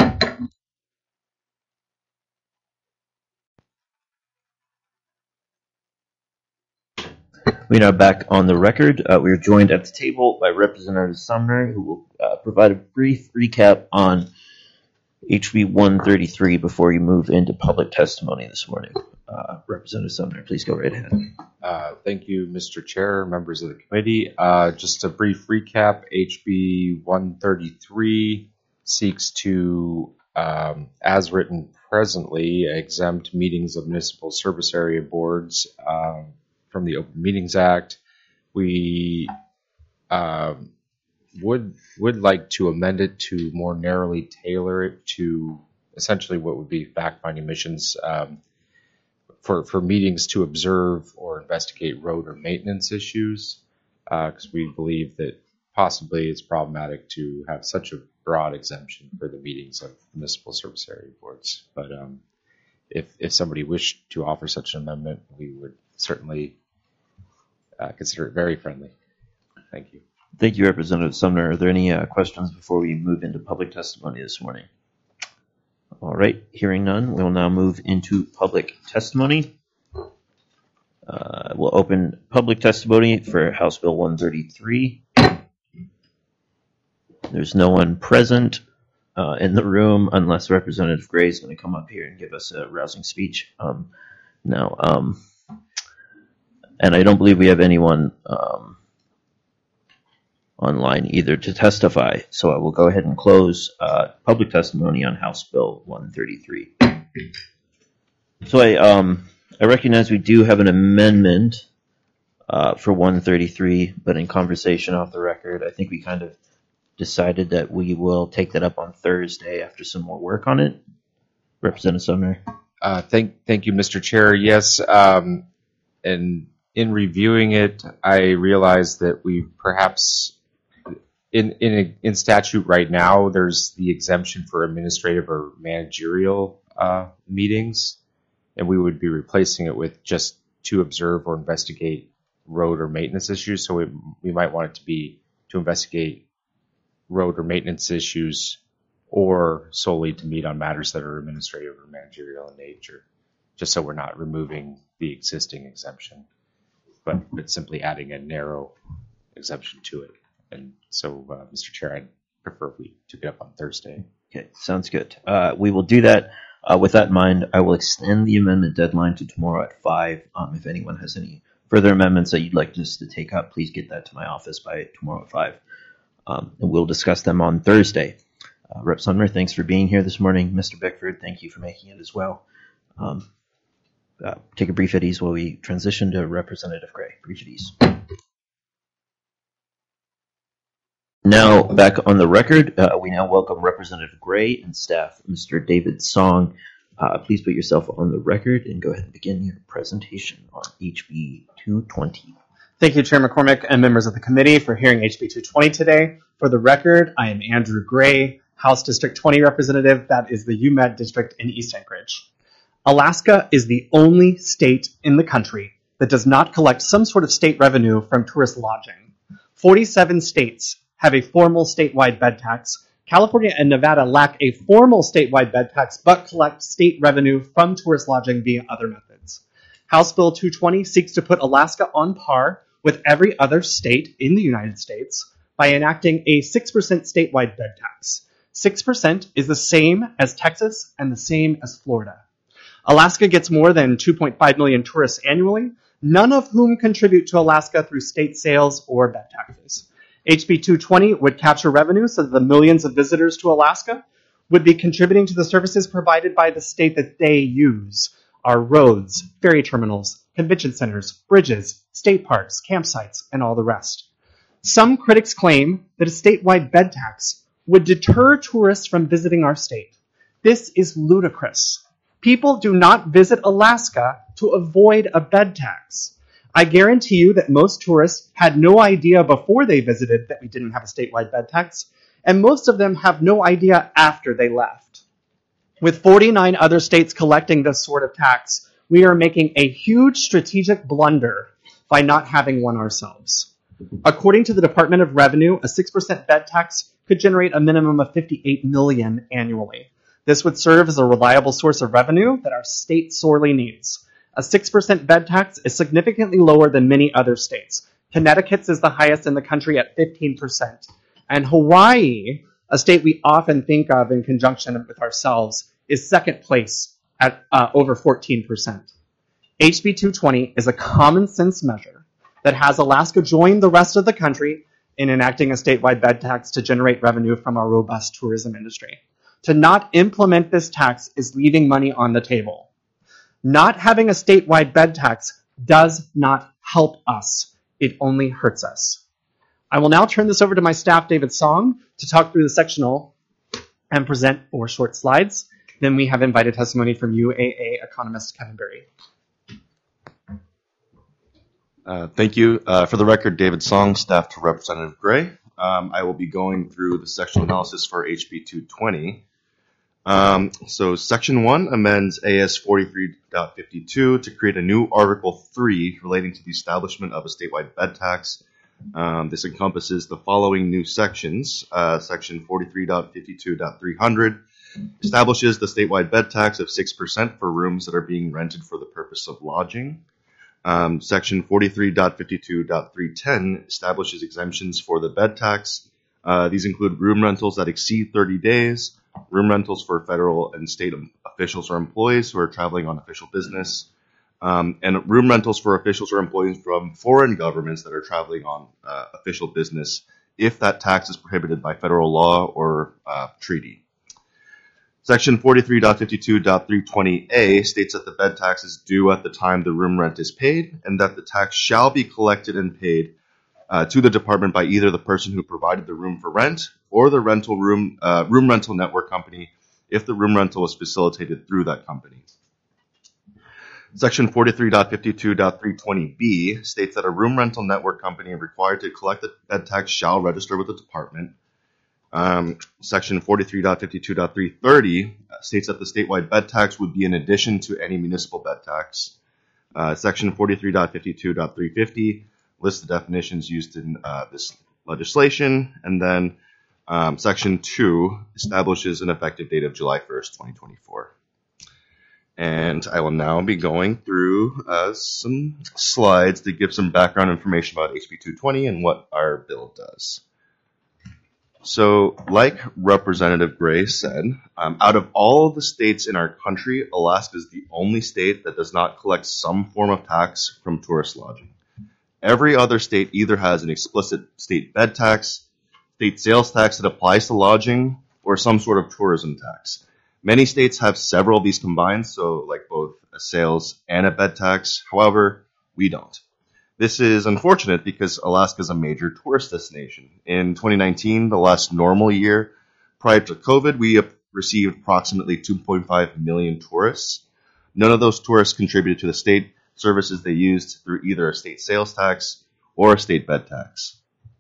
We are now back on the record. Uh, we are joined at the table by Representative Sumner, who will uh, provide a brief recap on H B one thirty-three before you move into public testimony this morning. Uh, Representative Sumner, please go right ahead. Uh, thank you, Mister Chair, members of the committee. Uh, just a brief recap, H B one thirty-three seeks to, um, as written presently, exempt meetings of municipal service area boards um, from the Open Meetings Act. We um, would would like to amend it to more narrowly tailor it to essentially what would be fact-finding missions um, for, for meetings to observe or investigate road or maintenance issues, because uh, we believe that possibly it's problematic to have such a broad exemption for the meetings of municipal service area boards. But um, if, if somebody wished to offer such an amendment, we would certainly uh, consider it very friendly. Thank you. Thank you, Representative Sumner. Are there any uh, questions before we move into public testimony this morning? All right, hearing none, we will now move into public testimony. Uh, we'll open public testimony for House Bill one thirty-three. There's no one present uh, in the room unless Representative Gray is going to come up here and give us a rousing speech. Um, no, um, and I don't believe we have anyone um, online either to testify. So I will go ahead and close uh, public testimony on House Bill one thirty-three. So I um I recognize we do have an amendment uh, for one thirty-three, but in conversation off the record, I think we kind of decided that we will take that up on Thursday after some more work on it. Representative Sumner. Uh, thank thank you, Mister Chair. Yes, um, and in reviewing it, I realized that we perhaps In, in in statute right now, there's the exemption for administrative or managerial uh, meetings, and we would be replacing it with just to observe or investigate road or maintenance issues. So we, we might want it to be to investigate road or maintenance issues or solely to meet on matters that are administrative or managerial in nature, just so we're not removing the existing exemption, but, but simply adding a narrow exemption to it. And so, uh, Mister Chair, I'd prefer if we took it up on Thursday. Okay, sounds good. Uh, we will do that. Uh, with that in mind, I will extend the amendment deadline to tomorrow at five. Um, if anyone has any further amendments that you'd like us to take up, please get that to my office by tomorrow at five. Um, and we'll discuss them on Thursday. Uh, Rep Sumner, thanks for being here this morning. Mister Bickford, thank you for making it as well. Um, uh, take a brief at ease while we transition to Representative Gray. Brief at ease. Now, back on the record, uh, we now welcome Representative Gray and staff, Mister David Song. Uh, please put yourself on the record and go ahead and begin your presentation on H B two twenty. Thank you, Chair McCormick and members of the committee for hearing H B two twenty today. For the record, I am Andrew Gray, House District twenty representative. That is the U M E D district in East Anchorage. Alaska is the only state in the country that does not collect some sort of state revenue from tourist lodging. forty-seven states have a formal statewide bed tax. California and Nevada lack a formal statewide bed tax, but collect state revenue from tourist lodging via other methods. House Bill two twenty seeks to put Alaska on par with every other state in the United States by enacting a six percent statewide bed tax. six percent is the same as Texas and the same as Florida. Alaska gets more than two point five million tourists annually, none of whom contribute to Alaska through state sales or bed taxes. H B two twenty would capture revenue so that the millions of visitors to Alaska would be contributing to the services provided by the state that they use. Our roads, ferry terminals, convention centers, bridges, state parks, campsites, and all the rest. Some critics claim that a statewide bed tax would deter tourists from visiting our state. This is ludicrous. People do not visit Alaska to avoid a bed tax. I guarantee you that most tourists had no idea before they visited that we didn't have a statewide bed tax, and most of them have no idea after they left. With forty-nine other states collecting this sort of tax, we are making a huge strategic blunder by not having one ourselves. According to the Department of Revenue, a six percent bed tax could generate a minimum of fifty-eight million dollars annually. This would serve as a reliable source of revenue that our state sorely needs. A six percent bed tax is significantly lower than many other states. Connecticut's is the highest in the country at fifteen percent. And Hawaii, a state we often think of in conjunction with ourselves, is second place at uh, over fourteen percent. H B two twenty is a common sense measure that has Alaska join the rest of the country in enacting a statewide bed tax to generate revenue from our robust tourism industry. To not implement this tax is leaving money on the table. Not having a statewide bed tax does not help us. It only hurts us. I will now turn this over to my staff, David Song, to talk through the sectional and present four short slides. Then we have invited testimony from U A A economist Kevin Berry. Uh, thank you. Uh, for the record, David Song, staff to Representative Gray. Um, I will be going through the sectional analysis for H B two twenty. Um, so Section one amends A S forty-three point fifty-two to create a new Article three relating to the establishment of a statewide bed tax. Um, this encompasses the following new sections. Uh, Section forty-three point fifty-two point three hundred establishes the statewide bed tax of six percent for rooms that are being rented for the purpose of lodging. Um, Section forty-three point fifty-two point three ten establishes exemptions for the bed tax. Uh, these include room rentals that exceed thirty days, room rentals for federal and state officials or employees who are traveling on official business, um, and room rentals for officials or employees from foreign governments that are traveling on uh, official business if that tax is prohibited by federal law or uh, treaty. Section forty-three point fifty-two point three twenty A states that the bed tax is due at the time the room rent is paid, and that the tax shall be collected and paid uh, to the department by either the person who provided the room for rent or the rental room uh, room rental network company if the room rental was facilitated through that company. Section forty-three point fifty-two point three twenty B states that a room rental network company required to collect the bed tax shall register with the department. Um, Section forty-three point fifty-two point three thirty states that the statewide bed tax would be in addition to any municipal bed tax. Uh, Section forty-three point fifty-two point three fifty lists the definitions used in uh, this legislation, and then um, Section two establishes an effective date of July first, twenty twenty-four. And I will now be going through uh, some slides to give some background information about H B two twenty and what our bill does. So, like Representative Gray said, um, out of all the states in our country, Alaska is the only state that does not collect some form of tax from tourist lodging. Every other state either has an explicit state bed tax, state sales tax that applies to lodging, or some sort of tourism tax. Many states have several of these combined, so like both a sales and a bed tax. However, we don't. This is unfortunate because Alaska is a major tourist destination. In twenty nineteen, the last normal year prior to COVID, we have received approximately two point five million tourists. None of those tourists contributed to the state services they used through either a state sales tax or a state bed tax.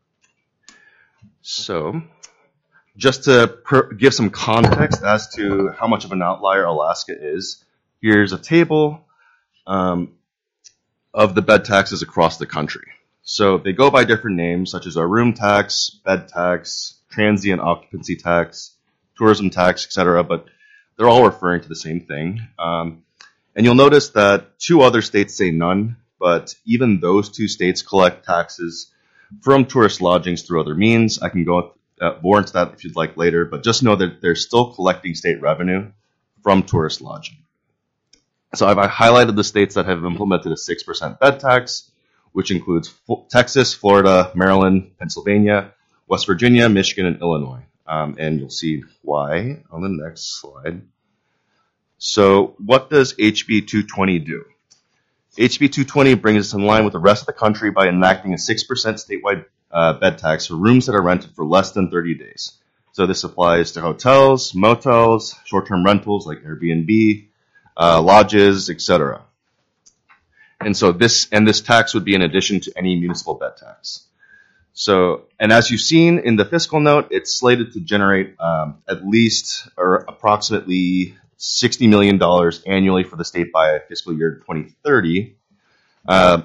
So, just to per- give some context as to how much of an outlier Alaska is, here's a table um, of the bed taxes across the country. So they go by different names, such as a room tax, bed tax, transient occupancy tax, tourism tax, et cetera, but they're all referring to the same thing. Um, and you'll notice that two other states say none, but even those two states collect taxes from tourist lodgings through other means. I can go uh, more into that if you'd like later, but just know that they're still collecting state revenue from tourist lodging. So I've highlighted the states that have implemented a six percent bed tax, which includes Texas, Florida, Maryland, Pennsylvania, West Virginia, Michigan, and Illinois. Um, and you'll see why on the next slide. So what does H B two twenty do? H B two twenty brings us in line with the rest of the country by enacting a six percent statewide uh, bed tax for rooms that are rented for less than thirty days. So this applies to hotels, motels, short-term rentals like Airbnb, uh, lodges, et cetera. And so this and this tax would be in addition to any municipal bed tax. So, and as you've seen in the fiscal note, it's slated to generate um, at least or approximately sixty million dollars annually for the state by fiscal year twenty thirty. Uh,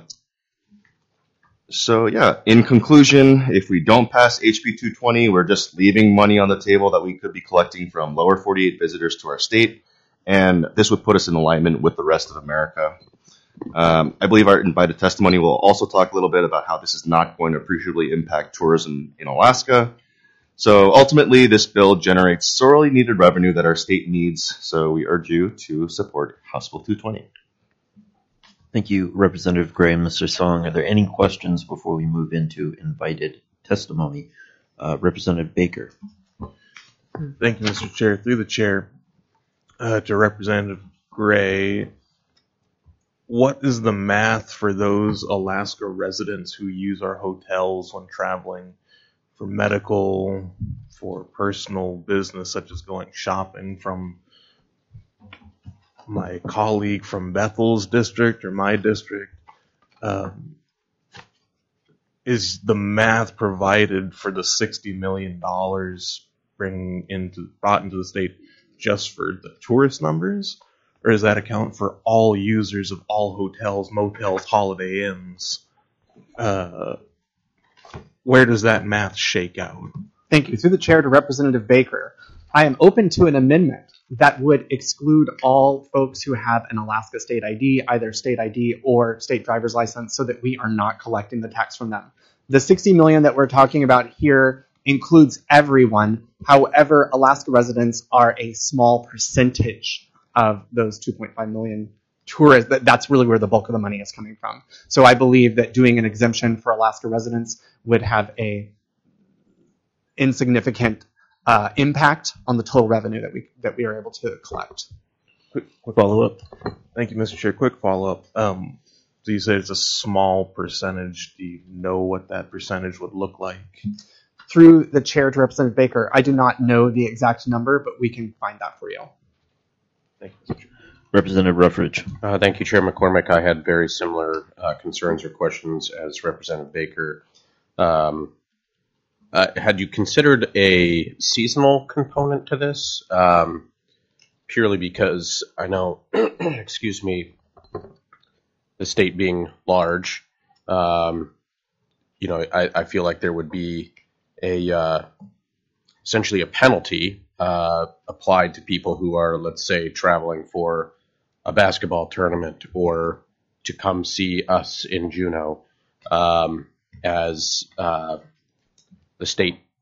so yeah, in conclusion, if we don't pass H B two twenty, we're just leaving money on the table that we could be collecting from lower forty-eight visitors to our state, and this would put us in alignment with the rest of America. Um, I believe our invited testimony will also talk a little bit about how this is not going to appreciably impact tourism in Alaska. So ultimately, this bill generates sorely needed revenue that our state needs, so we urge you to support House Bill two twenty. Thank you, Representative Gray and Mister Song. Are there any questions before we move into invited testimony? Uh, Representative Baker. Thank you, Mister Chair. Through the chair, uh, to Representative Gray, what is the math for those Alaska residents who use our hotels when traveling for medical, for personal business, such as going shopping? From my colleague from Bethel's district or my district, um, is the math provided for the sixty million dollars bring into, brought into the state just for the tourist numbers? Or does that account for all users of all hotels, motels, Holiday Inns? Uh, where does that math shake out? Thank you. Through the chair to Representative Baker, I am open to an amendment that would exclude all folks who have an Alaska state I D, either state I D or state driver's license, so that we are not collecting the tax from them. The sixty million dollars that we're talking about here includes everyone. However, Alaska residents are a small percentage of those two point five million tourists. That, that's really where the bulk of the money is coming from. So I believe that doing an exemption for Alaska residents would have a insignificant uh, impact on the total revenue that we that we are able to collect. Quick, quick follow up. Thank you, Mister Chair. Quick follow up. Um, so you say it's a small percentage. Do you know what that percentage would look like? Through the chair to Representative Baker, I do not know the exact number, but we can find that for you. Thank you. Representative Ruffridge. Uh, thank you, Chair McCormick. I had very similar uh, concerns or questions as Representative Baker. Um, uh, had you considered a seasonal component to this? Um, purely because I know, excuse me, the state being large, um, you know, I, I feel like there would be a uh, essentially a penalty uh, applied to people who are, let's say, traveling for a basketball tournament or to come see us in Juneau, um, as uh, the state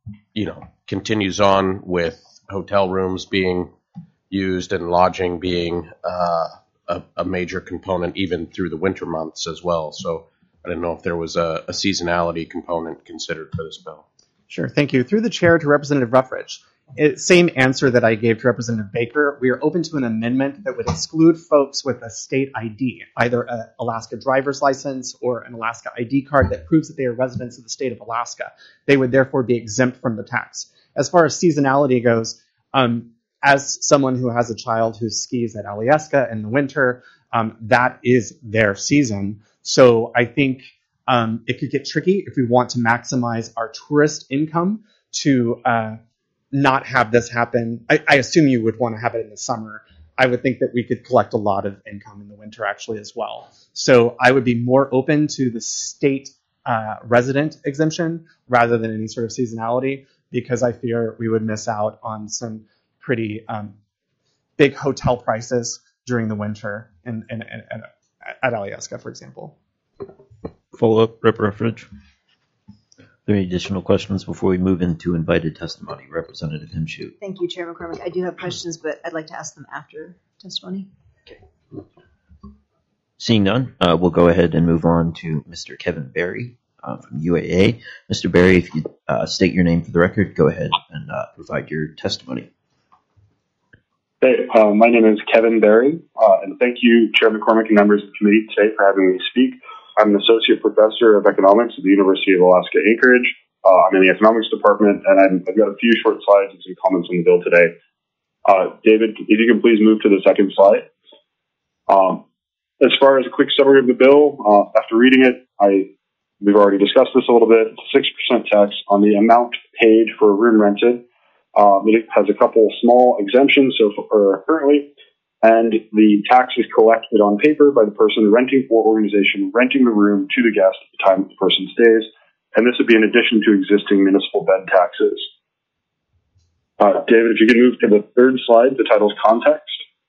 you know, continues on with hotel rooms being used and lodging being uh, a, a major component even through the winter months as well. So I didn't know if there was a, a seasonality component considered for this bill. Sure, thank you. Through the chair to Representative Ruffridge. It, same answer that I gave to Representative Baker. We are open to an amendment that would exclude folks with a state I D, either an Alaska driver's license or an Alaska I D card that proves that they are residents of the state of Alaska. They would therefore be exempt from the tax. As far as seasonality goes, um, as someone who has a child who skis at Alyeska in the winter, um, that is their season. So I think um, it could get tricky if we want to maximize our tourist income to uh, not have this happen. I, I assume you would want to have it in the summer. I would think that we could collect a lot of income in the winter actually as well. So I would be more open to the state uh, resident exemption rather than any sort of seasonality, because I fear we would miss out on some pretty um, big hotel prices during the winter in, in, in, in, at Alyeska, for example. Follow up, Rep Ruffridge. Are there any additional questions before we move into invited testimony? Representative Himshoot. Thank you, Chair McCormick. I do have questions, but I'd like to ask them after testimony. Seeing none, uh, we'll go ahead and move on to Mister Kevin Berry uh, from U A A. Mister Berry, if you uh, state your name for the record, go ahead and uh, provide your testimony. Hey, uh, my name is Kevin Berry, uh, and thank you, Chair McCormick and members of the committee today for having me speak. I'm an associate professor of economics at the University of Alaska Anchorage. Uh, I'm in the economics department, and I'm, I've got a few short slides and some comments on the bill today. Uh, David, if you can please move to the second slide. Um, as far as a quick summary of the bill, uh, after reading it, I we've already discussed this a little bit. It's a six percent tax on the amount paid for a room rented. Um, it has a couple small exemptions so for, currently, and the tax is collected on paper by the person renting or organization renting the room to the guest at the time the person stays, and this would be in addition to existing municipal bed taxes. Uh, David, if you can move to the third slide, the title's context.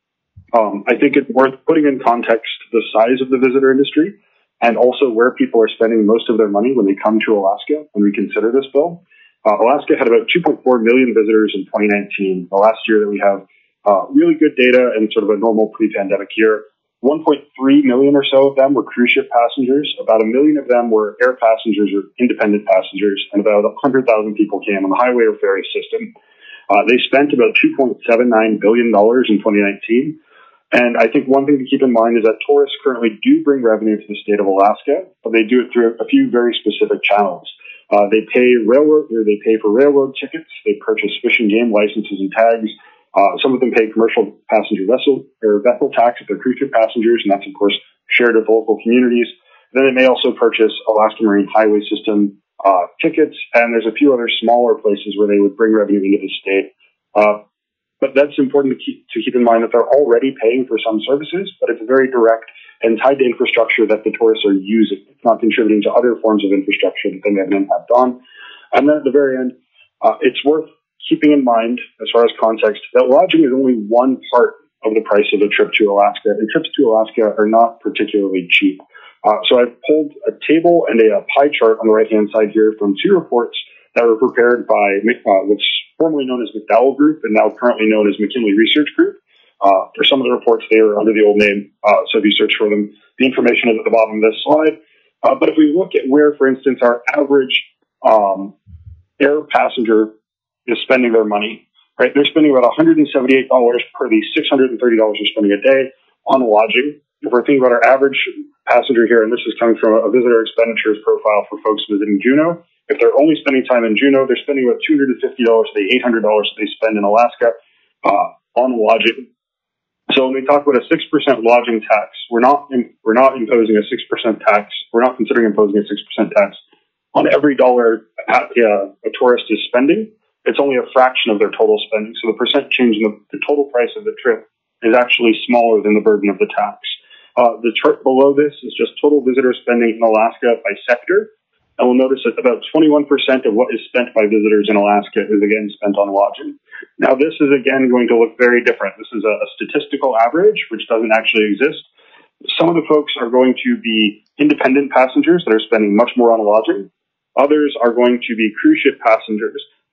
Um, I think it's worth putting in context the size of the visitor industry and also where people are spending most of their money when they come to Alaska when we consider this bill. Uh, Alaska had about two point four million visitors in twenty nineteen, the last year that we have uh, really good data and sort of a normal pre-pandemic year. one point three million or so of them were cruise ship passengers. About a million of them were air passengers or independent passengers, and about one hundred thousand people came on the highway or ferry system. Uh, they spent about two point seven nine billion dollars in twenty nineteen. And I think one thing to keep in mind is that tourists currently do bring revenue to the state of Alaska, but they do it through a few very specific channels. Uh, they pay railroad, or they pay for railroad tickets. They purchase fish and game licenses and tags. Uh, some of them pay commercial passenger vessel or vessel tax if they're cruise ship passengers, and that's of course shared with local communities. Then they may also purchase Alaska Marine Highway System uh, tickets, and there's a few other smaller places where they would bring revenue into the state. Uh, But that's important to keep, to keep in mind that they're already paying for some services, but it's very direct and tied to infrastructure that the tourists are using. It's not contributing to other forms of infrastructure that they may have an impact on. And then at the very end, uh, it's worth keeping in mind, as far as context, that lodging is only one part of the price of a trip to Alaska, and trips to Alaska are not particularly cheap. Uh, so I've pulled a table and a, a pie chart on the right-hand side here from two reports that were prepared by uh, what's formerly known as McDowell Group and now currently known as McKinley Research Group. Uh, for some of the reports, they are under the old name, uh, so if you search for them, the information is at the bottom of this slide. Uh, but if we look at where, for instance, our average um, air passenger is spending their money, right? They're spending about one hundred seventy-eight dollars per the six hundred thirty dollars they're spending a day on lodging. If we're thinking about our average passenger here, and this is coming from a visitor expenditures profile for folks visiting Juneau, if they're only spending time in Juneau, they're spending about two hundred fifty dollars to the eight hundred dollars that they spend in Alaska uh, on lodging. So when we talk about a six percent lodging tax, we're not in, we're not imposing a six percent tax. We're not considering imposing a six percent tax on every dollar a, uh, a tourist is spending. It's only a fraction of their total spending. So the percent change in the, the total price of the trip is actually smaller than the burden of the tax. Uh, the chart below this is just total visitor spending in Alaska by sector. And we'll notice that about twenty-one percent of what is spent by visitors in Alaska is again spent on lodging. Now, this is again going to look very different. This is a, a statistical average, which doesn't actually exist. Some of the folks are going to be independent passengers that are spending much more on lodging. Others are going to be cruise ship passengers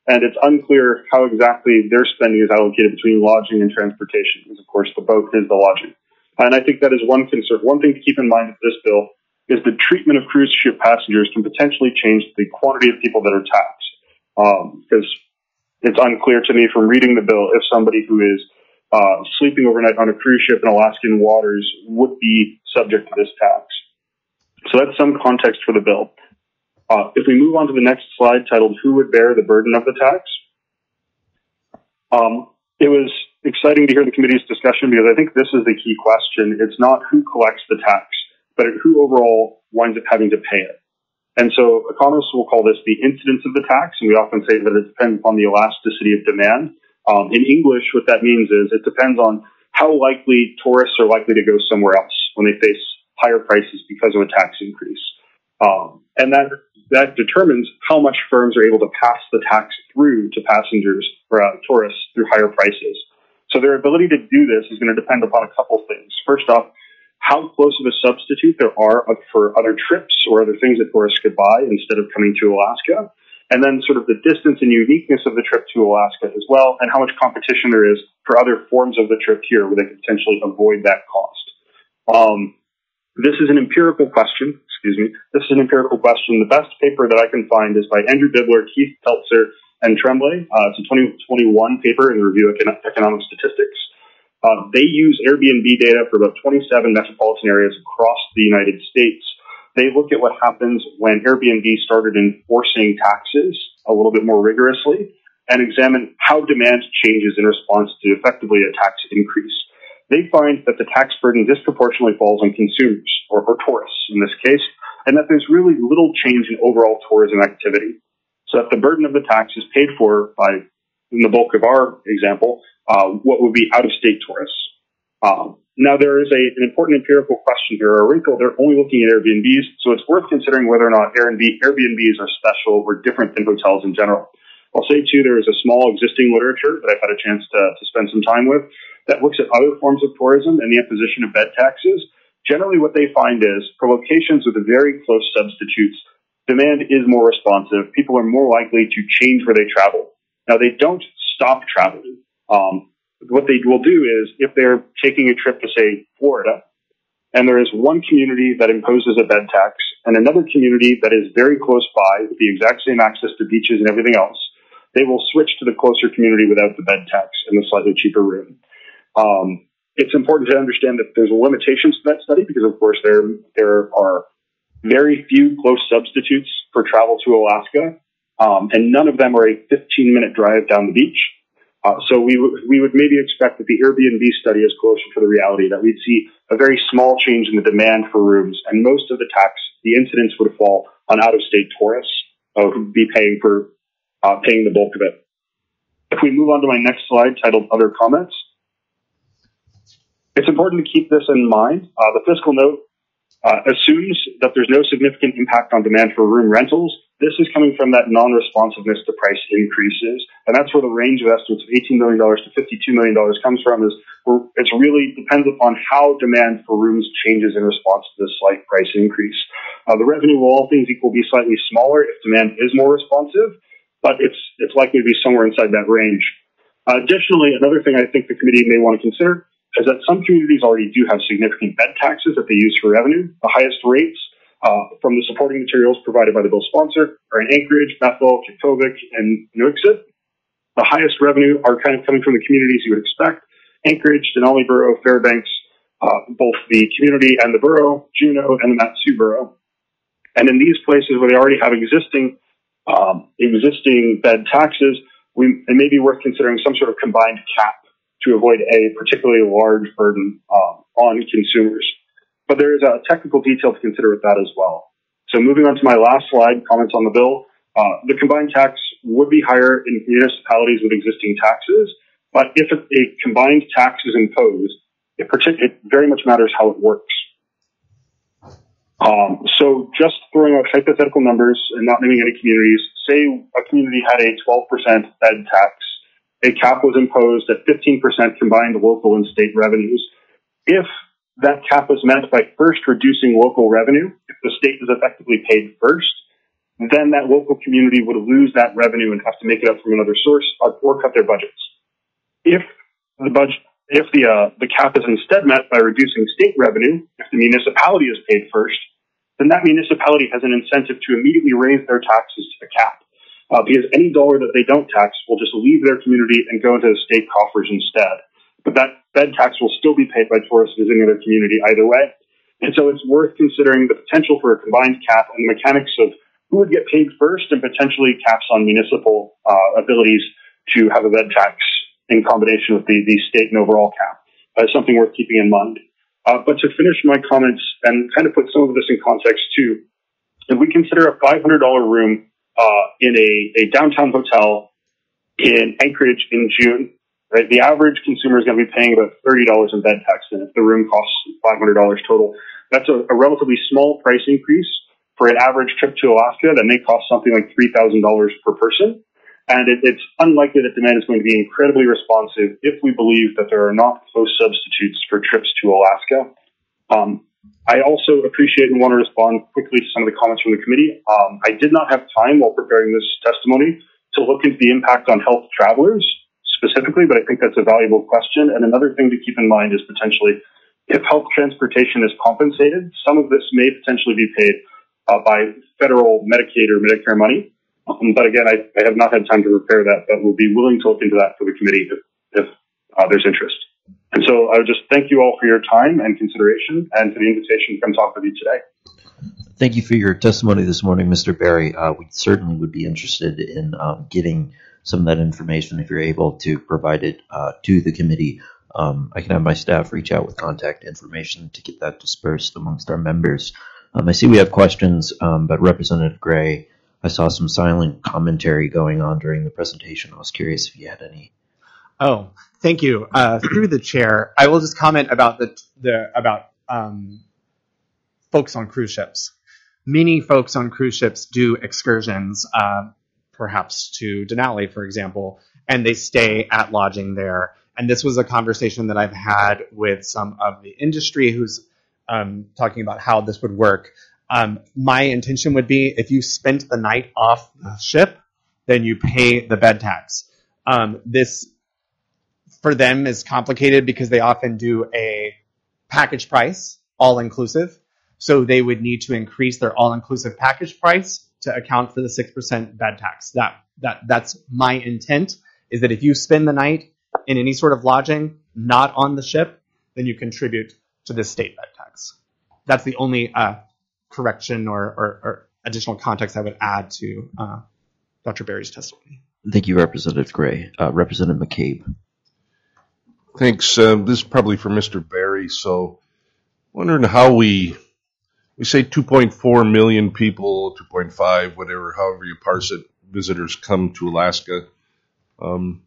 And it's unclear how exactly their spending is allocated between lodging and transportation, because of course the boat is the lodging. And I think that is one concern. One thing to keep in mind with this bill is the treatment of cruise ship passengers can potentially change the quantity of people that are taxed. Um, because it's unclear to me from reading the bill if somebody who is uh, sleeping overnight on a cruise ship in Alaskan waters would be subject to this tax. So that's some context for the bill. Uh, if we move on to the next slide titled Who Would Bear the Burden of the Tax? Um, it was exciting to hear the committee's discussion because I think this is the key question. It's not who collects the tax, but who overall winds up having to pay it. And so economists will call this the incidence of the tax, and we often say that it depends upon the elasticity of demand. Um, in English, what that means is it depends on how likely tourists are likely to go somewhere else when they face higher prices because of a tax increase. Um, and that that determines how much firms are able to pass the tax through to passengers or uh, tourists through higher prices. So their ability to do this is going to depend upon a couple things. First off, how close of a substitute there are for other trips or other things that tourists could buy instead of coming to Alaska. And then sort of the distance and uniqueness of the trip to Alaska as well, and how much competition there is for other forms of the trip here where they could potentially avoid that cost. Um, this is an empirical question, excuse me. This is an empirical question. The best paper that I can find is by Andrew Bibler, Keith Peltzer, and Tremblay. Uh, it's a twenty twenty-one paper in the Review of Economic Statistics. Uh, they use Airbnb data for about twenty-seven metropolitan areas across the United States. They look at what happens when Airbnb started enforcing taxes a little bit more rigorously and examine how demand changes in response to effectively a tax increase. They find that the tax burden disproportionately falls on consumers, or, or tourists in this case, and that there's really little change in overall tourism activity. So that the burden of the tax is paid for by, in the bulk of our example, uh, what would be out-of-state tourists. Um, now, there is a, an important empirical question here, or a wrinkle. They're only looking at Airbnbs, so it's worth considering whether or not Airbnb, Airbnbs are special or different than hotels in general. I'll say, too, there is a small existing literature that I've had a chance to, to spend some time with that looks at other forms of tourism and the imposition of bed taxes. Generally, what they find is for locations with very close substitutes, demand is more responsive. People are more likely to change where they travel. Now, they don't stop traveling. Um, what they will do is if they're taking a trip to, say, Florida, and there is one community that imposes a bed tax and another community that is very close by with the exact same access to beaches and everything else, they will switch to the closer community without the bed tax and the slightly cheaper room. Um, it's important to understand that there's limitations to that study because, of course, there there are very few close substitutes for travel to Alaska, um, and none of them are a fifteen-minute drive down the beach. Uh, so we, w- we would maybe expect that the Airbnb study is closer to the reality, that we'd see a very small change in the demand for rooms, and most of the tax, the incidence would fall on out-of-state tourists uh, who would be paying for uh, paying the bulk of it. If we move on to my next slide titled Other Comments, it's important to keep this in mind. Uh, the fiscal note uh, assumes that there's no significant impact on demand for room rentals. This is coming from that non-responsiveness to price increases, and that's where the range of estimates of eighteen million dollars to fifty-two million dollars comes from. Is where it's really depends upon how demand for rooms changes in response to this slight price increase. Uh, the revenue will, all things equal, be slightly smaller if demand is more responsive, but it's it's likely to be somewhere inside that range. Uh, additionally, another thing I think the committee may want to consider is that some communities already do have significant bed taxes that they use for revenue. The highest rates uh, from the supporting materials provided by the bill sponsor are in Anchorage, Bethel, Kaktovik, and Nuiqsut. The highest revenue are kind of coming from the communities you would expect: Anchorage, Denali Borough, Fairbanks, uh, both the community and the borough, Juneau, and the Mat-Su Borough. And in these places where they already have existing um, existing bed taxes, we, it may be worth considering some sort of combined cap to avoid a particularly large burden um, on consumers. But there is a technical detail to consider with that as well. So moving on to my last slide, comments on the bill. Uh, the combined tax would be higher in municipalities with existing taxes, but if a, a combined tax is imposed, it, partic- it very much matters how it works. Um, so just throwing out hypothetical numbers and not naming any communities, say a community had a twelve percent bed tax. A cap was imposed at fifteen percent combined local and state revenues. If that cap was met by first reducing local revenue, if the state is effectively paid first, then that local community would lose that revenue and have to make it up from another source or, or cut their budgets. If the budget, if the uh, the cap is instead met by reducing state revenue, if the municipality is paid first, then that municipality has an incentive to immediately raise their taxes to the cap, uh, because any dollar that they don't tax will just leave their community and go into the state coffers instead. But that bed tax will still be paid by tourists visiting their community either way. And so it's worth considering the potential for a combined cap and the mechanics of who would get paid first and potentially caps on municipal uh, abilities to have a bed tax in combination with the, the state and overall cap. Uh, something worth keeping in mind. Uh, but to finish my comments and kind of put some of this in context too, if we consider a five hundred dollars room uh, in a, a downtown hotel in Anchorage in June, right, the average consumer is going to be paying about thirty dollars in bed tax. And if the room costs five hundred dollars total, that's a, a relatively small price increase for an average trip to Alaska that may cost something like three thousand dollars per person. And it, it's unlikely that demand is going to be incredibly responsive if we believe that there are not close substitutes for trips to Alaska. Um, I also appreciate and want to respond quickly to some of the comments from the committee. Um, I did not have time while preparing this testimony to look into the impact on health travelers specifically, but I think that's a valuable question. And another thing to keep in mind is potentially if health transportation is compensated, some of this may potentially be paid uh, by federal Medicaid or Medicare money. Um, but again, I, I have not had time to prepare that, but we'll be willing to look into that for the committee if, if uh, there's interest. And so I would just thank you all for your time and consideration and for the invitation to come talk with you today. Thank you for your testimony this morning, Mister Berry. Uh, we certainly would be interested in um, getting some of that information if you're able to provide it uh, to the committee. Um, I can have my staff reach out with contact information to get that dispersed amongst our members. Um, I see we have questions, um, but Representative Gray, I saw some silent commentary going on during the presentation. I was curious if you had any. Oh, thank you. Uh, through the chair, I will just comment about the the about um, folks on cruise ships. Many folks on cruise ships do excursions, uh, perhaps to Denali, for example, and they stay at lodging there. And this was a conversation that I've had with some of the industry who's um, talking about how this would work. Um, my intention would be if you spent the night off the ship, then you pay the bed tax. Um, this, for them, is complicated because they often do a package price, all-inclusive. So they would need to increase their all-inclusive package price to account for the six percent bed tax. That, that, that's my intent, is that if you spend the night in any sort of lodging not on the ship, then you contribute to this state bed tax. That's the only uh, correction or, or, or additional context I would add to uh, Doctor Berry's testimony. Thank you, Representative Gray. Uh, Representative McCabe. Thanks. Uh, this is probably for Mister Berry. So, wondering how we we say two point four million people, two point five, whatever, however you parse it, visitors come to Alaska. Um,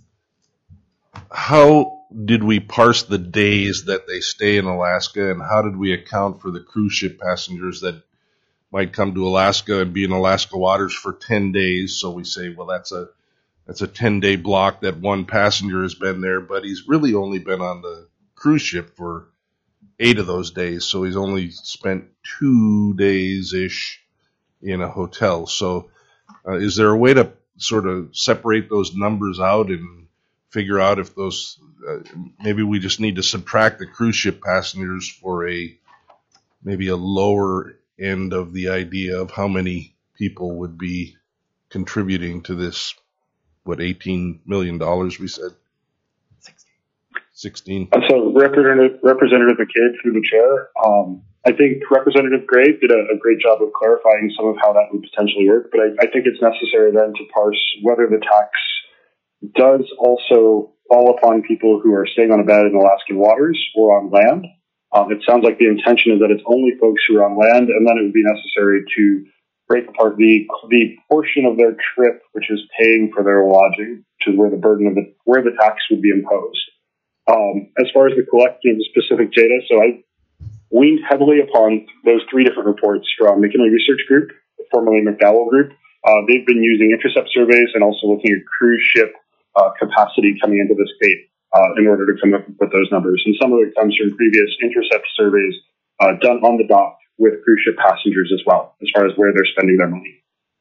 how did we parse the days that they stay in Alaska, and how did we account for the cruise ship passengers that might come to Alaska and be in Alaska waters for ten days? So we say, well, that's a that's a ten-day block that one passenger has been there, but he's really only been on the cruise ship for eight of those days, so he's only spent two days-ish in a hotel. So uh, is there a way to sort of separate those numbers out and figure out if those uh, maybe we just need to subtract the cruise ship passengers for a maybe a lower end of the idea of how many people would be contributing to this, what, eighteen million dollars we said? sixteen. Uh, so Representative, Representative McCabe through the chair, um, I think Representative Gray did a, a great job of clarifying some of how that would potentially work, but I, I think it's necessary then to parse whether the tax does also fall upon people who are staying on a bed in Alaskan waters or on land. Um, it sounds like the intention is that it's only folks who are on land, and then it would be necessary to break apart the the portion of their trip which is paying for their lodging, which is where the burden of the where the tax would be imposed. Um, as far as the collection of the specific data, so I weaned heavily upon those three different reports from McKinley Research Group, formerly McDowell Group. Uh, they've been using intercept surveys and also looking at cruise ship uh, capacity coming into the state uh, in order to come up with those numbers. And some of it comes from previous intercept surveys uh, done on the dock with cruise ship passengers as well, as far as where they're spending their money.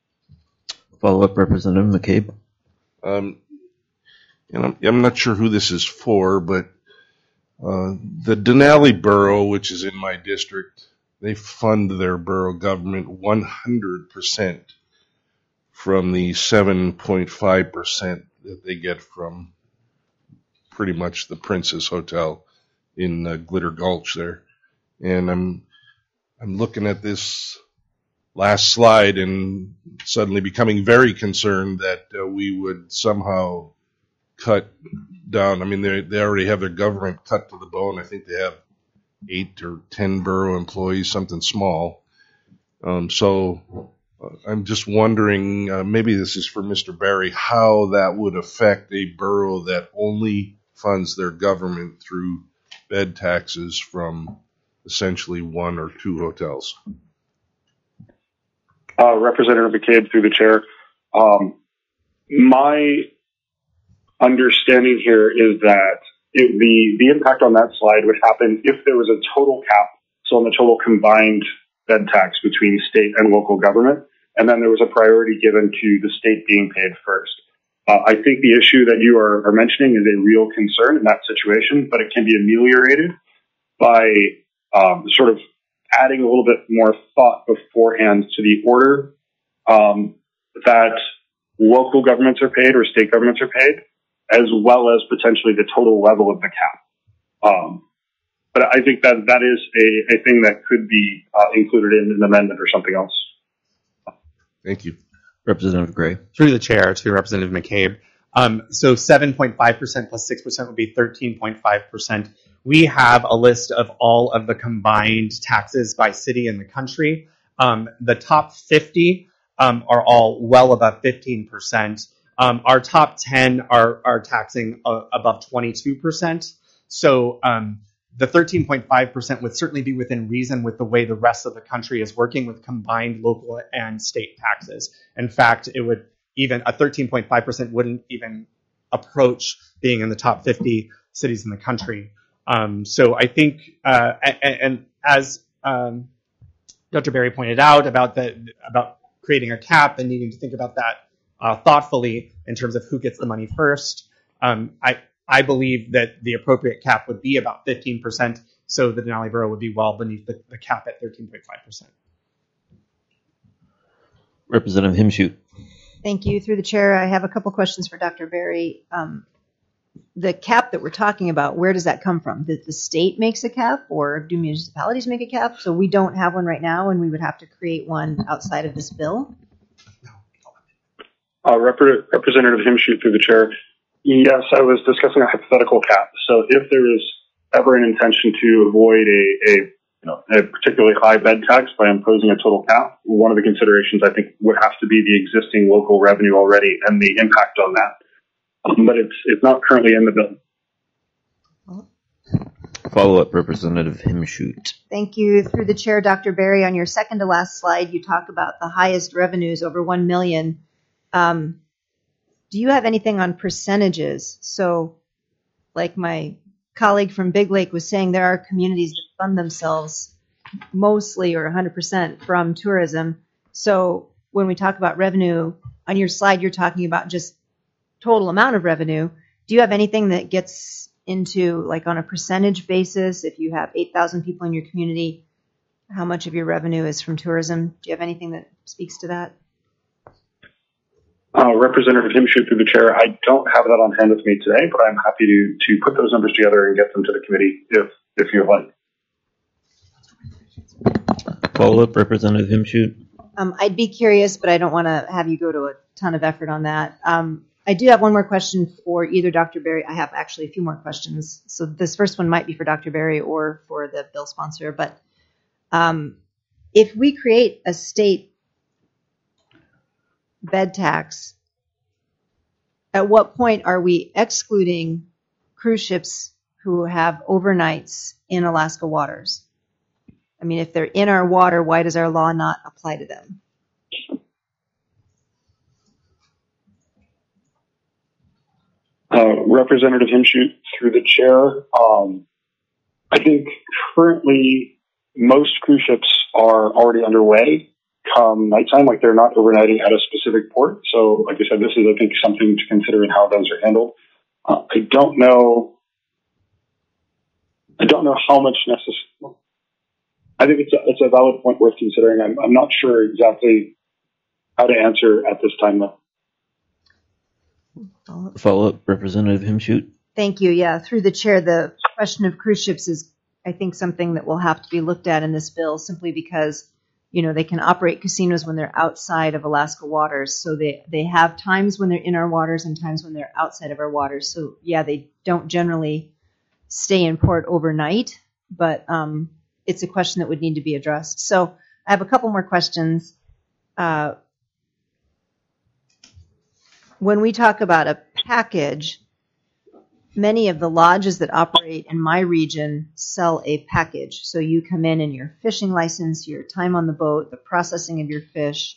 Follow up, Representative McCabe. Um, and I'm, I'm not sure who this is for, but uh, the Denali Borough, which is in my district, they fund their borough government one hundred percent from the seven point five percent that they get from pretty much the Princess Hotel in uh, Glitter Gulch there. And I'm I'm looking at this last slide and suddenly becoming very concerned that uh, we would somehow cut down. I mean, they they already have their government cut to the bone. I think they have eight or ten borough employees, something small. Um, so uh, I'm just wondering, uh, maybe this is for Mister Barry, how that would affect a borough that only funds their government through bed taxes from essentially one or two hotels. Uh, Representative McCabe, through the chair. Um, my understanding here is that it, the the impact on that slide would happen if there was a total cap, so on the total combined bed tax between state and local government, and then there was a priority given to the state being paid first. Uh, I think the issue that you are, are mentioning is a real concern in that situation, but it can be ameliorated by um, sort of adding a little bit more thought beforehand to the order um, that local governments are paid or state governments are paid, as well as potentially the total level of the cap. Um, but I think that that is a, a thing that could be uh, included in an amendment or something else. Thank you. Representative Gray. Through the chair to Representative McCabe. Um, so seven point five percent plus six percent would be thirteen point five percent. We have a list of all of the combined taxes by city in the country. Um, the top fifty um, are all well above fifteen percent. Um, our top ten are, are taxing uh, above twenty-two percent. So um, the thirteen point five percent would certainly be within reason with the way the rest of the country is working with combined local and state taxes. In fact, it would even a thirteen point five percent wouldn't even approach being in the top fifty cities in the country. Um, so I think, uh, and, and as um, Doctor Berry pointed out about the about creating a cap and needing to think about that uh, thoughtfully in terms of who gets the money first, um, I I believe that the appropriate cap would be about fifteen percent, so the Denali Borough would be well beneath the, the cap at thirteen point five percent. Representative Himshoot. Thank you. Through the chair, I have a couple questions for Doctor Berry. Um, the cap that we're talking about, where does that come from? That the state makes a cap, or do municipalities make a cap? So we don't have one right now, and we would have to create one outside of this bill? Uh, Rep- Representative Himshoot, through the chair. Yes, I was discussing a hypothetical cap. So if there is ever an intention to avoid a, a you know, a particularly high bed tax by imposing a total cap, one of the considerations I think would have to be the existing local revenue already and the impact on that. Um, but it's it's not currently in the bill. Follow up, Representative Himshoot. Thank you. Through the chair, Doctor Berry, on your second to last slide, you talk about the highest revenues over one million. Um, do you have anything on percentages? So, like my colleague from Big Lake was saying, there are communities that fund themselves mostly or one hundred percent from tourism. So when we talk about revenue, on your slide, you're talking about just total amount of revenue. Do you have anything that gets into, like, on a percentage basis? If you have eight thousand people in your community, how much of your revenue is from tourism? Do you have anything that speaks to that? Uh, Representative Himshoot, through the chair, I don't have that on hand with me today, but I'm happy to to put those numbers together and get them to the committee if if you'd like. Follow up, Representative Himshoot. Um, I'd be curious, but I don't want to have you go to a ton of effort on that. Um, I do have one more question for either Doctor Berry. I have actually a few more questions. So this first one might be for Doctor Berry or for the bill sponsor. But um, if we create a state bed tax, at what point are we excluding cruise ships who have overnights in Alaska waters? I mean, if they're in our water, why does our law not apply to them? Uh, Representative Himshoot, through the chair, um, I think currently most cruise ships are already underway come nighttime, like they're not overnighting at a specific port. So, like I said, this is, I think, something to consider in how those are handled. Uh, I don't know. I don't know how much necessary. I think it's a, it's a valid point worth considering. I'm, I'm not sure exactly how to answer at this time, though. Follow up, Representative Himshoot. Thank you. Yeah, through the chair, the question of cruise ships is, I think, something that will have to be looked at in this bill, simply because, you know, they can operate casinos when they're outside of Alaska waters. So they, they have times when they're in our waters and times when they're outside of our waters. So yeah, they don't generally stay in port overnight, but um, it's a question that would need to be addressed. So I have a couple more questions. Uh, when we talk about a package, many of the lodges that operate in my region sell a package. So you come in and your fishing license, your time on the boat, the processing of your fish,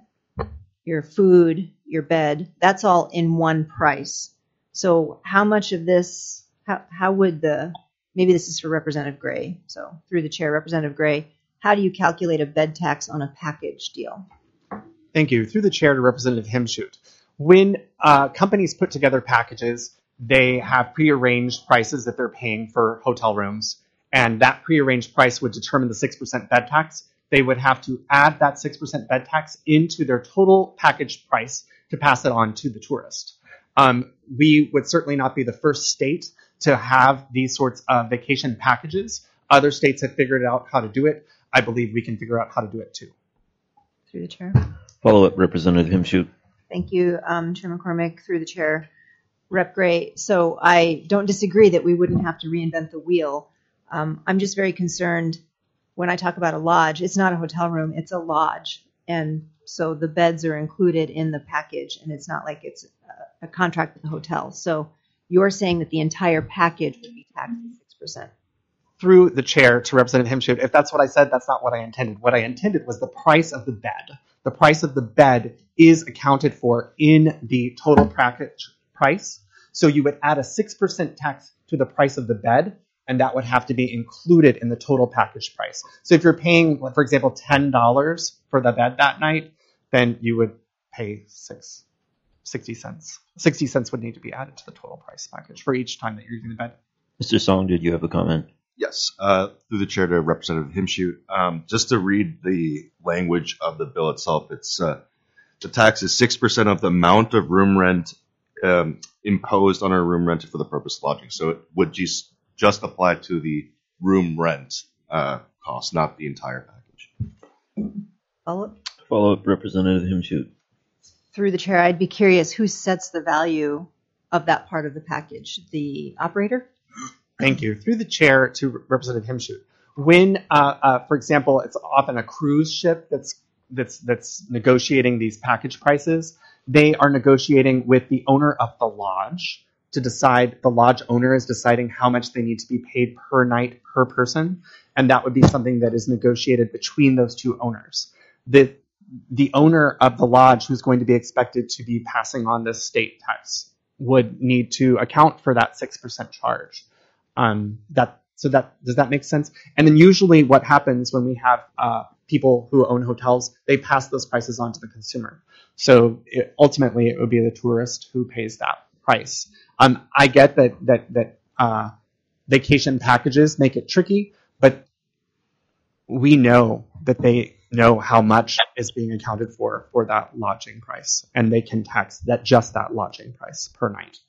your food, your bed, that's all in one price. So how much of this, how, how would the, maybe this is for Representative Gray, so through the chair, Representative Gray, how do you calculate a bed tax on a package deal? Thank you. Through the chair to Representative Himshoot. When uh, companies put together packages, they have prearranged prices that they're paying for hotel rooms, and that prearranged price would determine the six percent bed tax. They would have to add that six percent bed tax into their total package price to pass it on to the tourist. Um, we would certainly not be the first state to have these sorts of vacation packages. Other states have figured out how to do it. I believe we can figure out how to do it too. Through the chair. Follow up, Representative Himshoot. Thank you, um, Chair McCormick. Through the chair, Rep Gray. So I don't disagree that we wouldn't have to reinvent the wheel. Um, I'm just very concerned when I talk about a lodge, it's not a hotel room, it's a lodge. And so the beds are included in the package, and it's not like it's a, a contract with the hotel. So you're saying that the entire package would be taxed at six percent. Through the chair to Representative Himshoot, if that's what I said, that's not what I intended. What I intended was the price of the bed. The price of the bed is accounted for in the total package price. So you would add a six percent tax to the price of the bed, and that would have to be included in the total package price. So if you're paying, for example, ten dollars for the bed that night, then you would pay six, sixty cents. sixty cents would need to be added to the total price package for each time that you're using the bed. Mister Song, did you have a comment? Yes, uh, through the chair to Representative Himshoot. Um, just to read the language of the bill itself, it's uh, the tax is six percent of the amount of room rent um, imposed on a room rented for the purpose of lodging. So it would just, just apply to the room rent uh, cost, not the entire package. Follow up. Follow up, Representative Himshoot. Through the chair, I'd be curious who sets the value of that part of the package? The operator? Thank you. Through the chair to Representative Himshoot. When, uh, uh, for example, it's often a cruise ship that's that's that's negotiating these package prices, they are negotiating with the owner of the lodge to decide, the lodge owner is deciding how much they need to be paid per night per person, and that would be something that is negotiated between those two owners. The, the owner of the lodge who's going to be expected to be passing on this state tax would need to account for that six percent charge. Um, that so that does that make sense? And then usually what happens when we have uh, people who own hotels, they pass those prices on to the consumer. So it, ultimately, it would be the tourist who pays that price. Um, I get that that that uh, vacation packages make it tricky, but we know that they know how much is being accounted for for that lodging price, and they can tax that just that lodging price per night.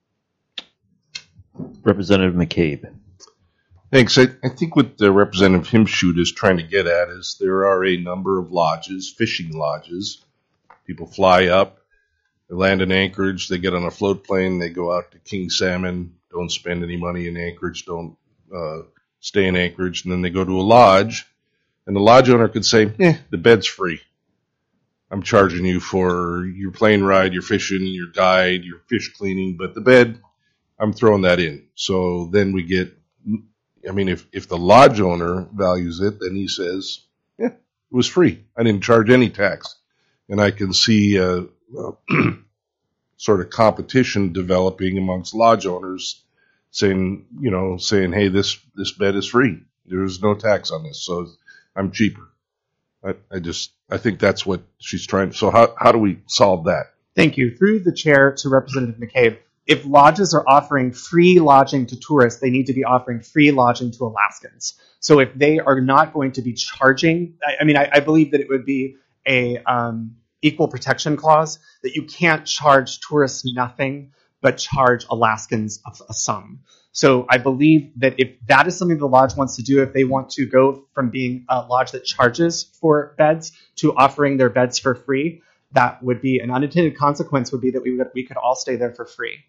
Representative McCabe. Thanks. I, I think what the Representative Himshoot is trying to get at is there are a number of lodges, fishing lodges. People fly up, they land in Anchorage, they get on a float plane, they go out to King Salmon, don't spend any money in Anchorage, don't uh, stay in Anchorage, and then they go to a lodge, and the lodge owner could say, eh, the bed's free. I'm charging you for your plane ride, your fishing, your guide, your fish cleaning, but the bed, I'm throwing that in. So then we get, I mean, if, if the lodge owner values it, then he says, yeah, it was free. I didn't charge any tax. And I can see uh, uh, sort of competition developing amongst lodge owners saying, you know, saying, hey, this, this bed is free. There's no tax on this, so I'm cheaper. I, I just, I think that's what she's trying. So how how do we solve that? Thank you. Through the chair to Representative McCabe, if lodges are offering free lodging to tourists, they need to be offering free lodging to Alaskans. So if they are not going to be charging, I, I mean, I, I believe that it would be a um, equal protection clause that you can't charge tourists nothing but charge Alaskans a, a sum. So I believe that if that is something the lodge wants to do, if they want to go from being a lodge that charges for beds to offering their beds for free, that would be an unintended consequence would be that we would, we could all stay there for free.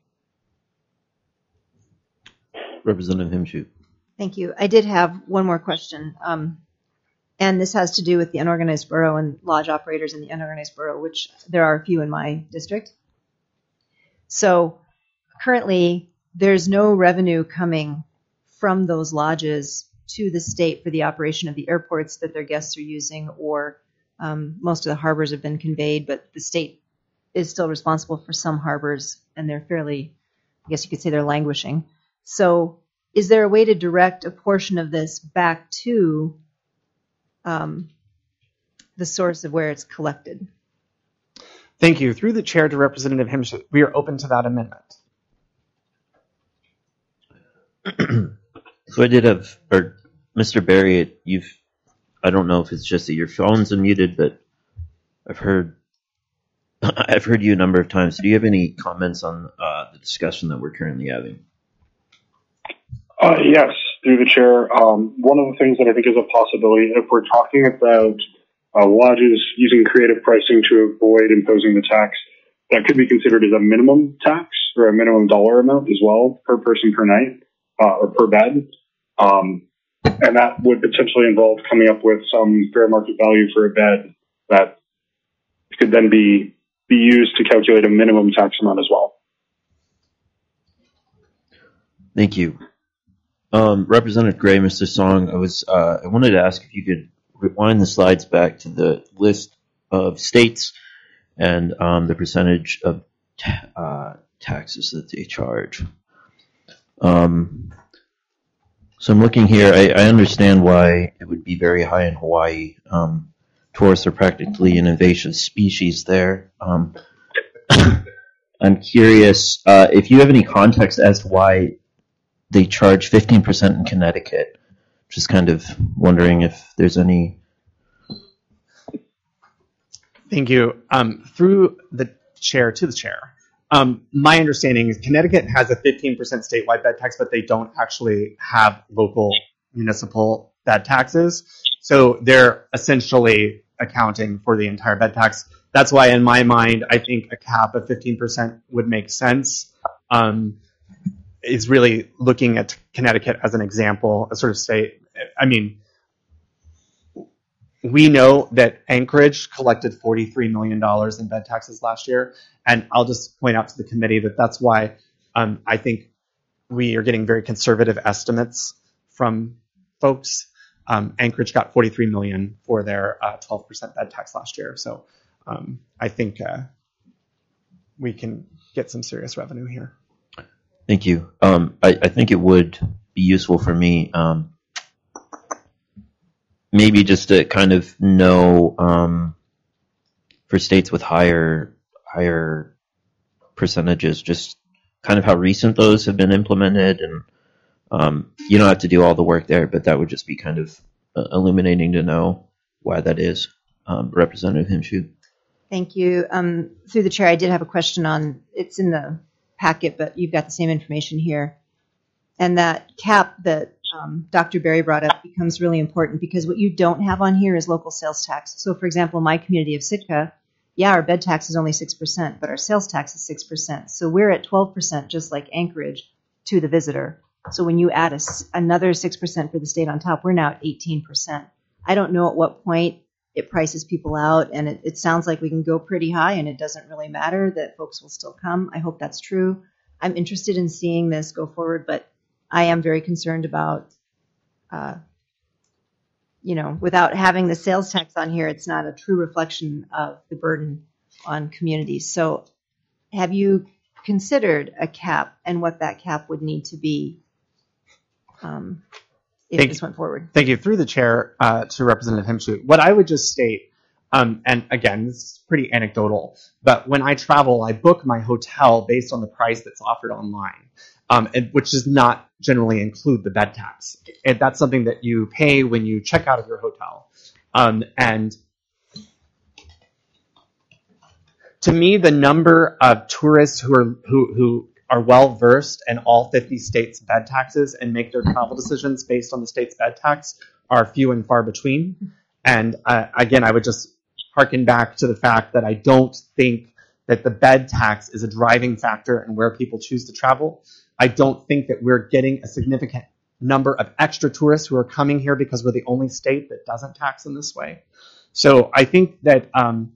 Representative Himshoot. Thank you. I did have one more question. Um, and this has to do with the unorganized borough and lodge operators in the unorganized borough, which there are a few in my district. So currently, there's no revenue coming from those lodges to the state for the operation of the airports that their guests are using, or um, most of the harbors have been conveyed, but the state is still responsible for some harbors, and they're fairly, I guess you could say they're languishing. So is there a way to direct a portion of this back to um, the source of where it's collected? Thank you. Through the chair to Representative Himshoot, we are open to that amendment. So I did have, or Mister Barry, you've, I don't know if it's just that your phone's unmuted, but I've heard, I've heard you a number of times. Do you have any comments on uh, the discussion that we're currently having? Uh, yes, through the chair. Um, one of the things that I think is a possibility, if we're talking about uh, lodges using creative pricing to avoid imposing the tax, that could be considered as a minimum tax or a minimum dollar amount as well per person per night uh, or per bed. Um, and that would potentially involve coming up with some fair market value for a bed that could then be, be used to calculate a minimum tax amount as well. Thank you. Um, Representative Gray, Mister Song, I was uh, I wanted to ask if you could rewind the slides back to the list of states and um, the percentage of ta- uh, taxes that they charge. Um, so I'm looking here. I, I understand why it would be very high in Hawaii. Um, tourists are practically an invasive species there. Um, I'm curious uh, if you have any context as to why they charge fifteen percent in Connecticut. Just kind of wondering if there's any. Thank you. Um, through the chair to the chair. Um, my understanding is Connecticut has a fifteen percent statewide bed tax, but they don't actually have local municipal bed taxes. So they're essentially accounting for the entire bed tax. That's why, in my mind, I think a cap of fifteen percent would make sense. Um, is really looking at Connecticut as an example, a sort of state. I mean, we know that Anchorage collected forty-three million dollars in bed taxes last year. And I'll just point out to the committee that that's why um, I think we are getting very conservative estimates from folks. Um, Anchorage got forty-three million dollars for their uh, twelve percent bed tax last year. So um, I think uh, we can get some serious revenue here. Thank you. Um, I, I think it would be useful for me, um, maybe just to kind of know um, for states with higher higher percentages, just kind of how recent those have been implemented, and um, you don't have to do all the work there, but that would just be kind of uh, illuminating to know why that is. Um, Representative Himshoot. Thank you. Um, through the chair, I did have a question on, it's in the packet, but you've got the same information here. And that cap that um, Doctor Berry brought up becomes really important because what you don't have on here is local sales tax. So, for example, my community of Sitka, yeah, our bed tax is only six percent, but our sales tax is six percent. So we're at twelve percent, just like Anchorage, to the visitor. So when you add a, another six percent for the state on top, we're now at eighteen percent. I don't know at what point it prices people out, and it, it sounds like we can go pretty high, and it doesn't really matter that folks will still come. I hope that's true. I'm interested in seeing this go forward, but I am very concerned about, uh, you know, without having the sales tax on here, it's not a true reflection of the burden on communities. So have you considered a cap and what that cap would need to be um, if Thank this you. went forward? Thank you. Through the chair uh, to Representative Himshoot, what I would just state, Um, and again, this is pretty anecdotal, but when I travel, I book my hotel based on the price that's offered online, um, and, which does not generally include the bed tax. And that's something that you pay when you check out of your hotel. Um, and to me, the number of tourists who are who who are well versed in all fifty states' bed taxes and make their travel decisions based on the state's bed tax are few and far between. And uh, again, I would just harken back to the fact that I don't think that the bed tax is a driving factor in where people choose to travel. I don't think that we're getting a significant number of extra tourists who are coming here because we're the only state that doesn't tax in this way. So I think that um,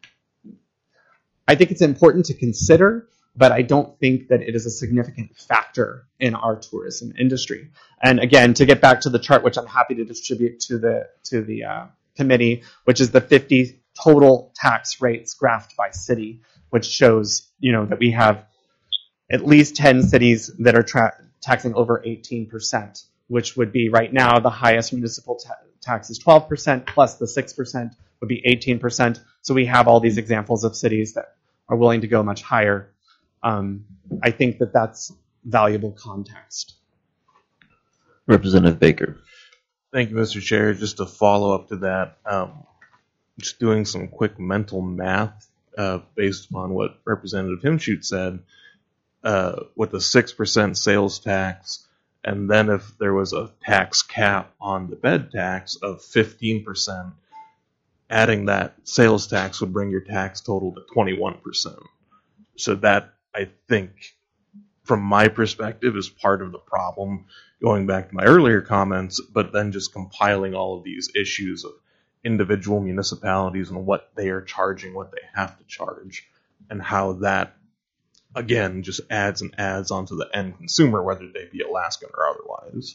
I think it's important to consider, but I don't think that it is a significant factor in our tourism industry. And again, to get back to the chart, which I'm happy to distribute to the to the uh, committee, which is the fifty total tax rates graphed by city, which shows, you know, that we have at least ten cities that are tra- taxing over eighteen percent, which would be right now the highest municipal ta- tax is twelve percent, plus the six percent would be eighteen percent. So we have all these examples of cities that are willing to go much higher. Um, I think that that's valuable context. Representative Baker. Thank you, Mister Chair. Just to follow up to that, um, just doing some quick mental math uh, based upon what Representative Himshoot said, uh, with a six percent sales tax, and then if there was a tax cap on the bed tax of fifteen percent, adding that sales tax would bring your tax total to twenty-one percent. So that, I think, from my perspective, is part of the problem, going back to my earlier comments, but then just compiling all of these issues of individual municipalities and what they are charging, what they have to charge, and how that, again, just adds and adds onto the end consumer, whether they be Alaskan or otherwise.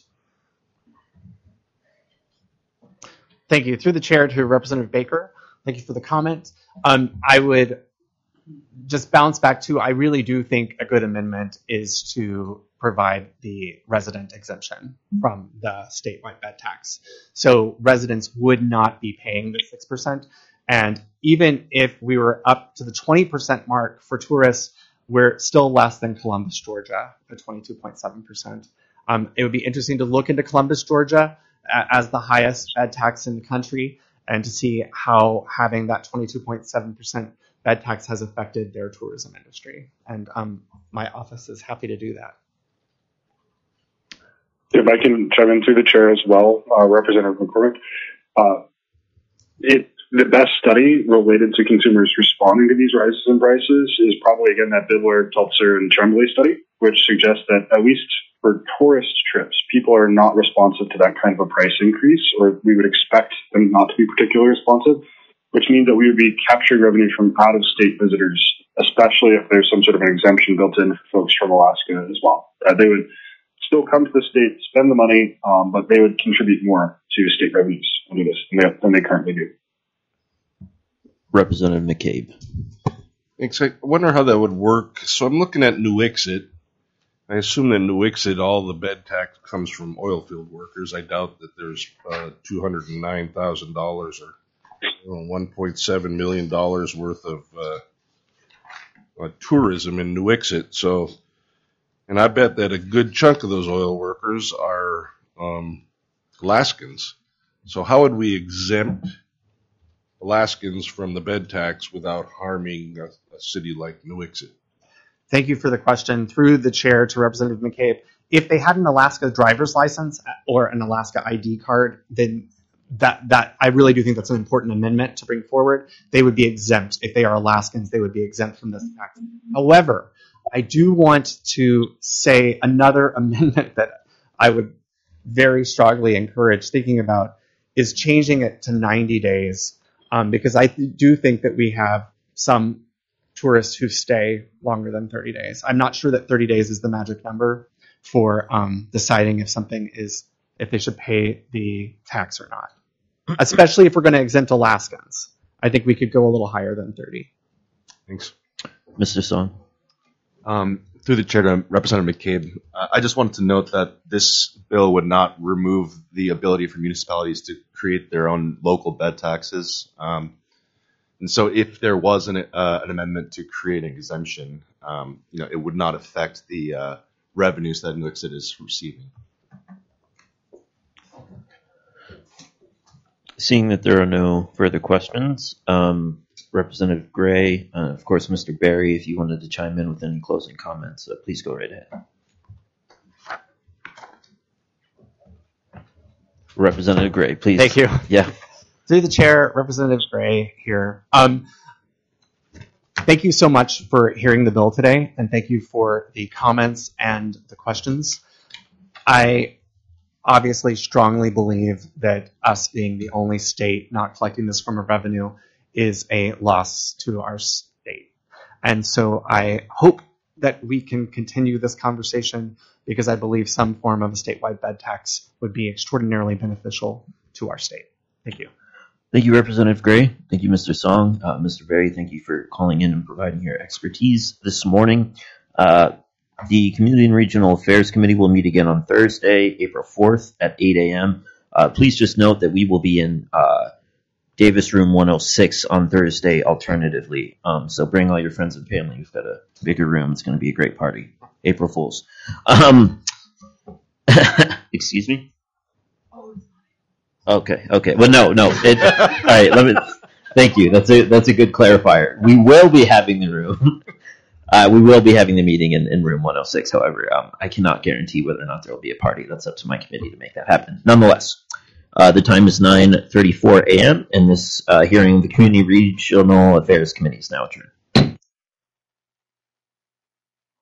Thank you. Through the chair to Representative Baker, thank you for the comment. Um, I would just bounce back to, I really do think a good amendment is to provide the resident exemption from the statewide bed tax. So residents would not be paying the six percent. And even if we were up to the twenty percent mark for tourists, we're still less than Columbus, Georgia, at twenty-two point seven percent. Um, it would be interesting to look into Columbus, Georgia, as the highest bed tax in the country, and to see how having that twenty-two point seven percent bed tax has affected their tourism industry. And um, my office is happy to do that. If I can chime in through the chair as well, uh, Representative McCormick, uh, it, the best study related to consumers responding to these rises in prices is probably, again, that Bidler, Tultzer, and Tremblay study, which suggests that at least for tourist trips, people are not responsive to that kind of a price increase, or we would expect them not to be particularly responsive, which means that we would be capturing revenue from out-of-state visitors, especially if there's some sort of an exemption built in for folks from Alaska as well. Uh, they would still come to the state, spend the money, um, but they would contribute more to state revenues under this than they, than they currently do. Representative McCabe. Thanks. I wonder how that would work. So I'm looking at New Ixit. I assume that New Ixit, all the bed tax comes from oil field workers. I doubt that there's uh, two hundred nine thousand dollars or you know, one point seven million dollars worth of uh, uh, tourism in New Ixit. So, and I bet that a good chunk of those oil workers are um, Alaskans. So how would we exempt Alaskans from the bed tax without harming a, a city like New Ixit? Thank you for the question. Through the chair to Representative McCabe, if they had an Alaska driver's license or an Alaska I D card, then that that I really do think that's an important amendment to bring forward. They would be exempt. If they are Alaskans, they would be exempt from this tax. However, I do want to say another amendment that I would very strongly encourage thinking about is changing it to ninety days, um, because I th- do think that we have some tourists who stay longer than thirty days. I'm not sure that thirty days is the magic number for um, deciding if something is, if they should pay the tax or not, especially if we're going to exempt Alaskans. I think we could go a little higher than thirty. Thanks. Mister Song. Um, through the chair to Representative McCabe, uh, I just wanted to note that this bill would not remove the ability for municipalities to create their own local bed taxes. Um, And so if there was an, uh, an amendment to create an exemption, um, you know, it would not affect the uh, revenues that Nuiqsut is receiving. Seeing that there are no further questions, um, Representative Gray, uh, of course, Mister Berry, if you wanted to chime in with any closing comments, uh, please go right ahead. Representative Gray, please. Thank you. Yeah. Through the chair, Representative Gray here. Um, thank you so much for hearing the bill today, and thank you for the comments and the questions. I obviously strongly believe that us being the only state not collecting this form of revenue is a loss to our state. And so I hope that we can continue this conversation because I believe some form of a statewide bed tax would be extraordinarily beneficial to our state. Thank you. Thank you, Representative Gray. Thank you, Mister Song. Uh, Mister Berry, thank you for calling in and providing your expertise this morning. Uh, the Community and Regional Affairs Committee will meet again on Thursday, April fourth at eight a.m. Uh, please just note that we will be in uh, Davis Room one oh six on Thursday alternatively. Um, so bring all your friends and family. We've got a bigger room. It's going to be a great party. April Fools. Um, excuse me? Okay, okay. Well, no, no. It, all right, let me, thank you. That's a, that's a good clarifier. We will be having the room. Uh, we will be having the meeting in, in room one oh six. However, um, I cannot guarantee whether or not there will be a party. That's up to my committee to make that happen. Nonetheless, uh, the time is nine thirty-four a.m. and this uh, hearing of the Community Regional Affairs Committee is now adjourned.